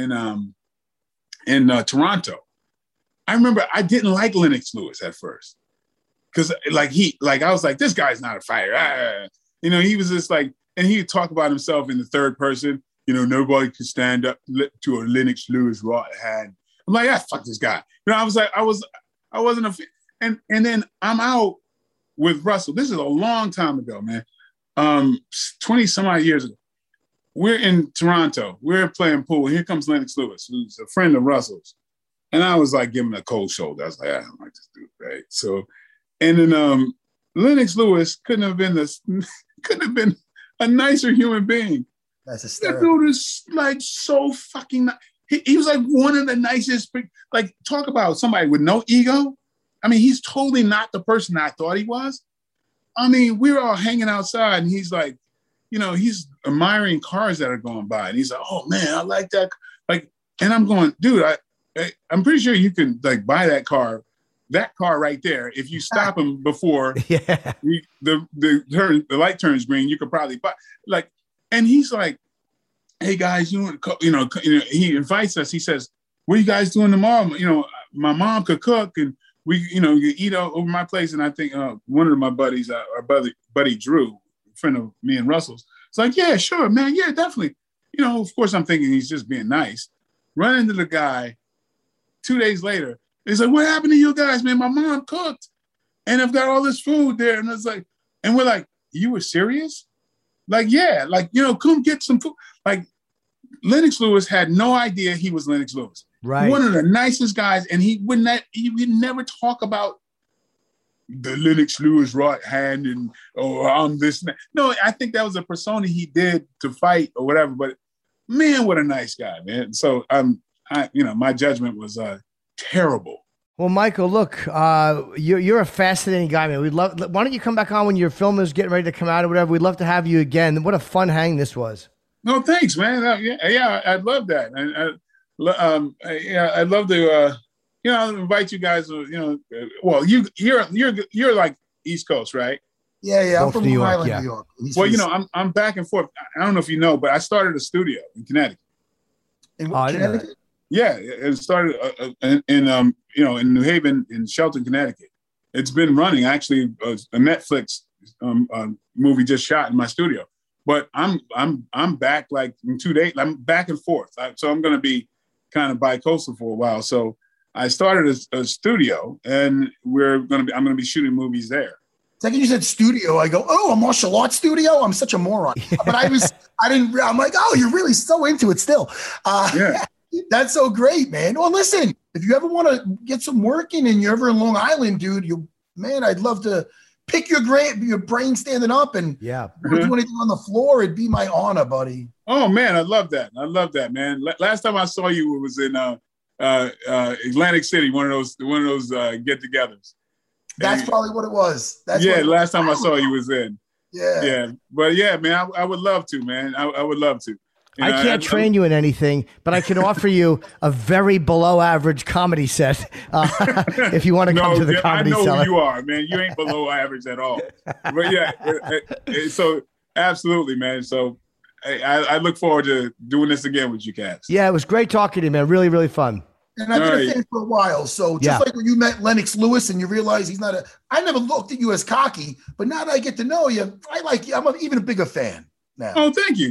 Toronto. I remember I didn't like Lennox Lewis at first. Because I was like, this guy's not a fighter. He was just like, and he would talk about himself in the third person. Nobody could stand up to a Lennox Lewis right hand. I'm like, fuck this guy. I was like, I wasn't a fan. And then I'm out with Russell. This is a long time ago, man. 20 some odd years ago. We're in Toronto. We're playing pool. Here comes Lennox Lewis, who's a friend of Russell's. And I was like giving him a cold shoulder. I was like, I don't like this dude, right? So, and then Lennox Lewis couldn't have been a nicer human being. That's hysterical. That dude is like so fucking nice. He was like one of the nicest, like talk about somebody with no ego. I mean, he's totally not the person I thought he was. I mean, we were all hanging outside and he's like, he's admiring cars that are going by. And he's like, oh man, I like that. Like, and I'm going, dude, I'm pretty sure you can like buy that car right there. If you stop him before the light turns green, you could probably buy and he's like, hey guys, he invites us. He says, what are you guys doing tomorrow? My mom could cook and we, you eat over my place. And I think one of my buddies, our buddy Drew, a friend of me and Russell's, it's like, yeah, sure, man. Yeah, definitely. Of course I'm thinking he's just being nice. Run into the guy 2 days later. He's like, what happened to you guys, man? My mom cooked and I've got all this food there. And it's like, and we're like, you were serious? Like, yeah, like, come get some food. Like Lennox Lewis had no idea he was Lennox Lewis. Right. One of the nicest guys. And he would never talk about the Lennox Lewis right hand and, I'm this. No, I think that was a persona he did to fight or whatever, but man, what a nice guy, man. So my judgment was terrible. Well, Michael, look, you're a fascinating guy, man. Why don't you come back on when your film is getting ready to come out or whatever? We'd love to have you again. What a fun hang this was. No, thanks, man. I'd love that. I'd love to, invite you guys. Well, you're like East Coast, right? Yeah. I'm from New York, New York. Well, I'm back and forth. I don't know if you know, but I started a studio in Connecticut. In Connecticut? Yeah, it started in New Haven, in Shelton, Connecticut. It's been running. Actually, a Netflix movie just shot in my studio. But I'm back like in 2 days. I'm back and forth. So I'm going to be kind of bi-coastal for a while. So I started a studio, and I'm going to be shooting movies there. Second you said studio, I go, oh, a martial arts studio? I'm such a moron. But I'm like, oh, you're really so into it still. Yeah. That's so great, man. Well, listen, if you ever want to get some work in and you're ever in Long Island, dude, I'd love to pick your brain standing up and do anything on the floor. It'd be my honor, buddy. Oh, man, I love that, man. Last time I saw you, it was in Atlantic City, one of those get-togethers. That's probably what it was. Last time I saw you was in. Yeah. But yeah, man, I would love to, man. I would love to. I can't train you in anything, but I can offer you a very below average comedy set if you want to come to the Comedy Cellar. I know who you are, man. You ain't below average at all. But yeah, so absolutely, man. So I look forward to doing this again with you guys. Yeah, it was great talking to you, man. Really, really fun. And I've been a fan for a while. So just like when you met Lennox Lewis and you realize he's not I never looked at you as cocky, but now that I get to know you, I like you. I'm even a bigger fan now. Oh, thank you.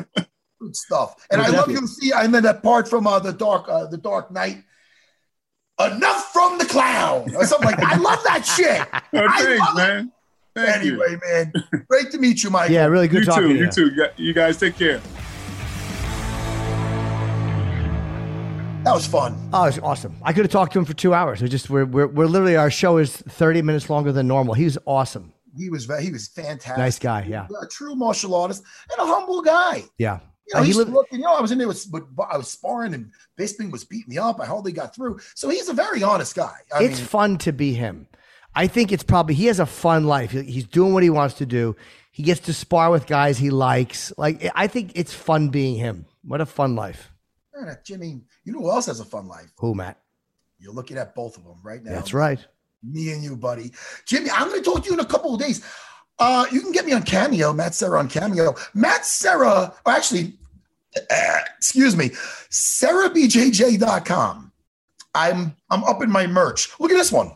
Good stuff. And I love you to see, and then that part from the Dark Knight. enough from the clown or something like that. I love that shit. Thanks, man. Anyway, man, great to meet you, Michael. Yeah, really good talking to you. You too. You guys take care. That was fun. Oh, it was awesome. I could have talked to him for 2 hours. We're literally, our show is 30 minutes longer than normal. He was awesome. He was fantastic. Nice guy, yeah. A true martial artist and a humble guy. Yeah. You know, I was in there I was sparring and Bisping was beating me up. I hardly got through. So he's a very honest guy. It's fun to be him. I think it's probably, he has a fun life. He's doing what he wants to do. He gets to spar with guys he likes. Like, I think it's fun being him. What a fun life. Man, Jimmy, you know who else has a fun life? Who, Matt? You're looking at both of them right now. That's right. Me and you, buddy. Jimmy, I'm going to talk to you in a couple of days. You can get me on Cameo, Matt Serra on Cameo. Matt Serra, excuse me, SerraBJJ.com. I'm up in my merch. Look at this one.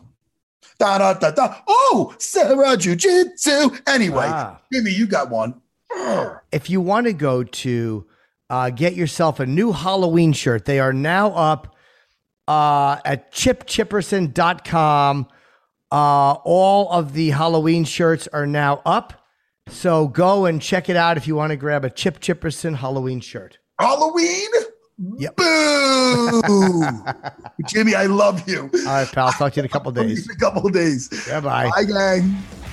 Oh, Serra Jiu-Jitsu. Anyway, Jimmy, you got one. If you want to go to get yourself a new Halloween shirt, they are now up at ChipChipperson.com. All of the Halloween shirts are now up. So go and check it out if you want to grab a Chip Chipperson Halloween shirt. Halloween? Yep. Boo! Jimmy, I love you. All right, pal. I'll talk to you in a couple of days. Yeah, bye. Bye, gang.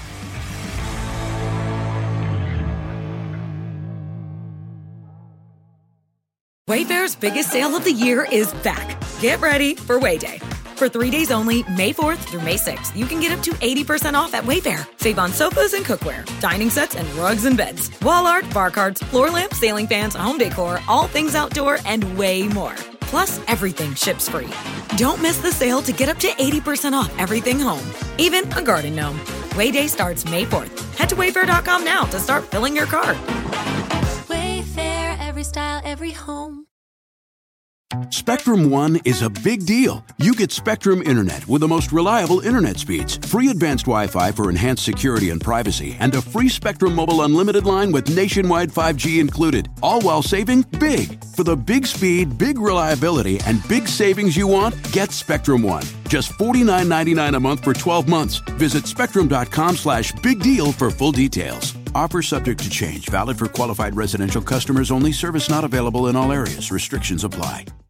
Wayfair's biggest sale of the year is back. Get ready for Wayday. For 3 days only, May 4th through May 6th, you can get up to 80% off at Wayfair. Save on sofas and cookware, dining sets and rugs and beds, wall art, bar cards, floor lamps, ceiling fans, home decor, all things outdoor, and way more. Plus, everything ships free. Don't miss the sale to get up to 80% off everything home, even a garden gnome. Wayday starts May 4th. Head to wayfair.com now to start filling your cart. Wayfair, every style, every home. Spectrum One is a big deal. You get Spectrum Internet with the most reliable internet speeds, free advanced Wi-Fi for enhanced security and privacy, and a free Spectrum Mobile Unlimited line with nationwide 5G included, all while saving big. For the big speed, big reliability, and big savings you want, get Spectrum One. Just $49.99 a month for 12 months. Visit spectrum.com/big deal for full details. Offer subject to change. Valid for qualified residential customers only. Service not available in all areas. Restrictions apply.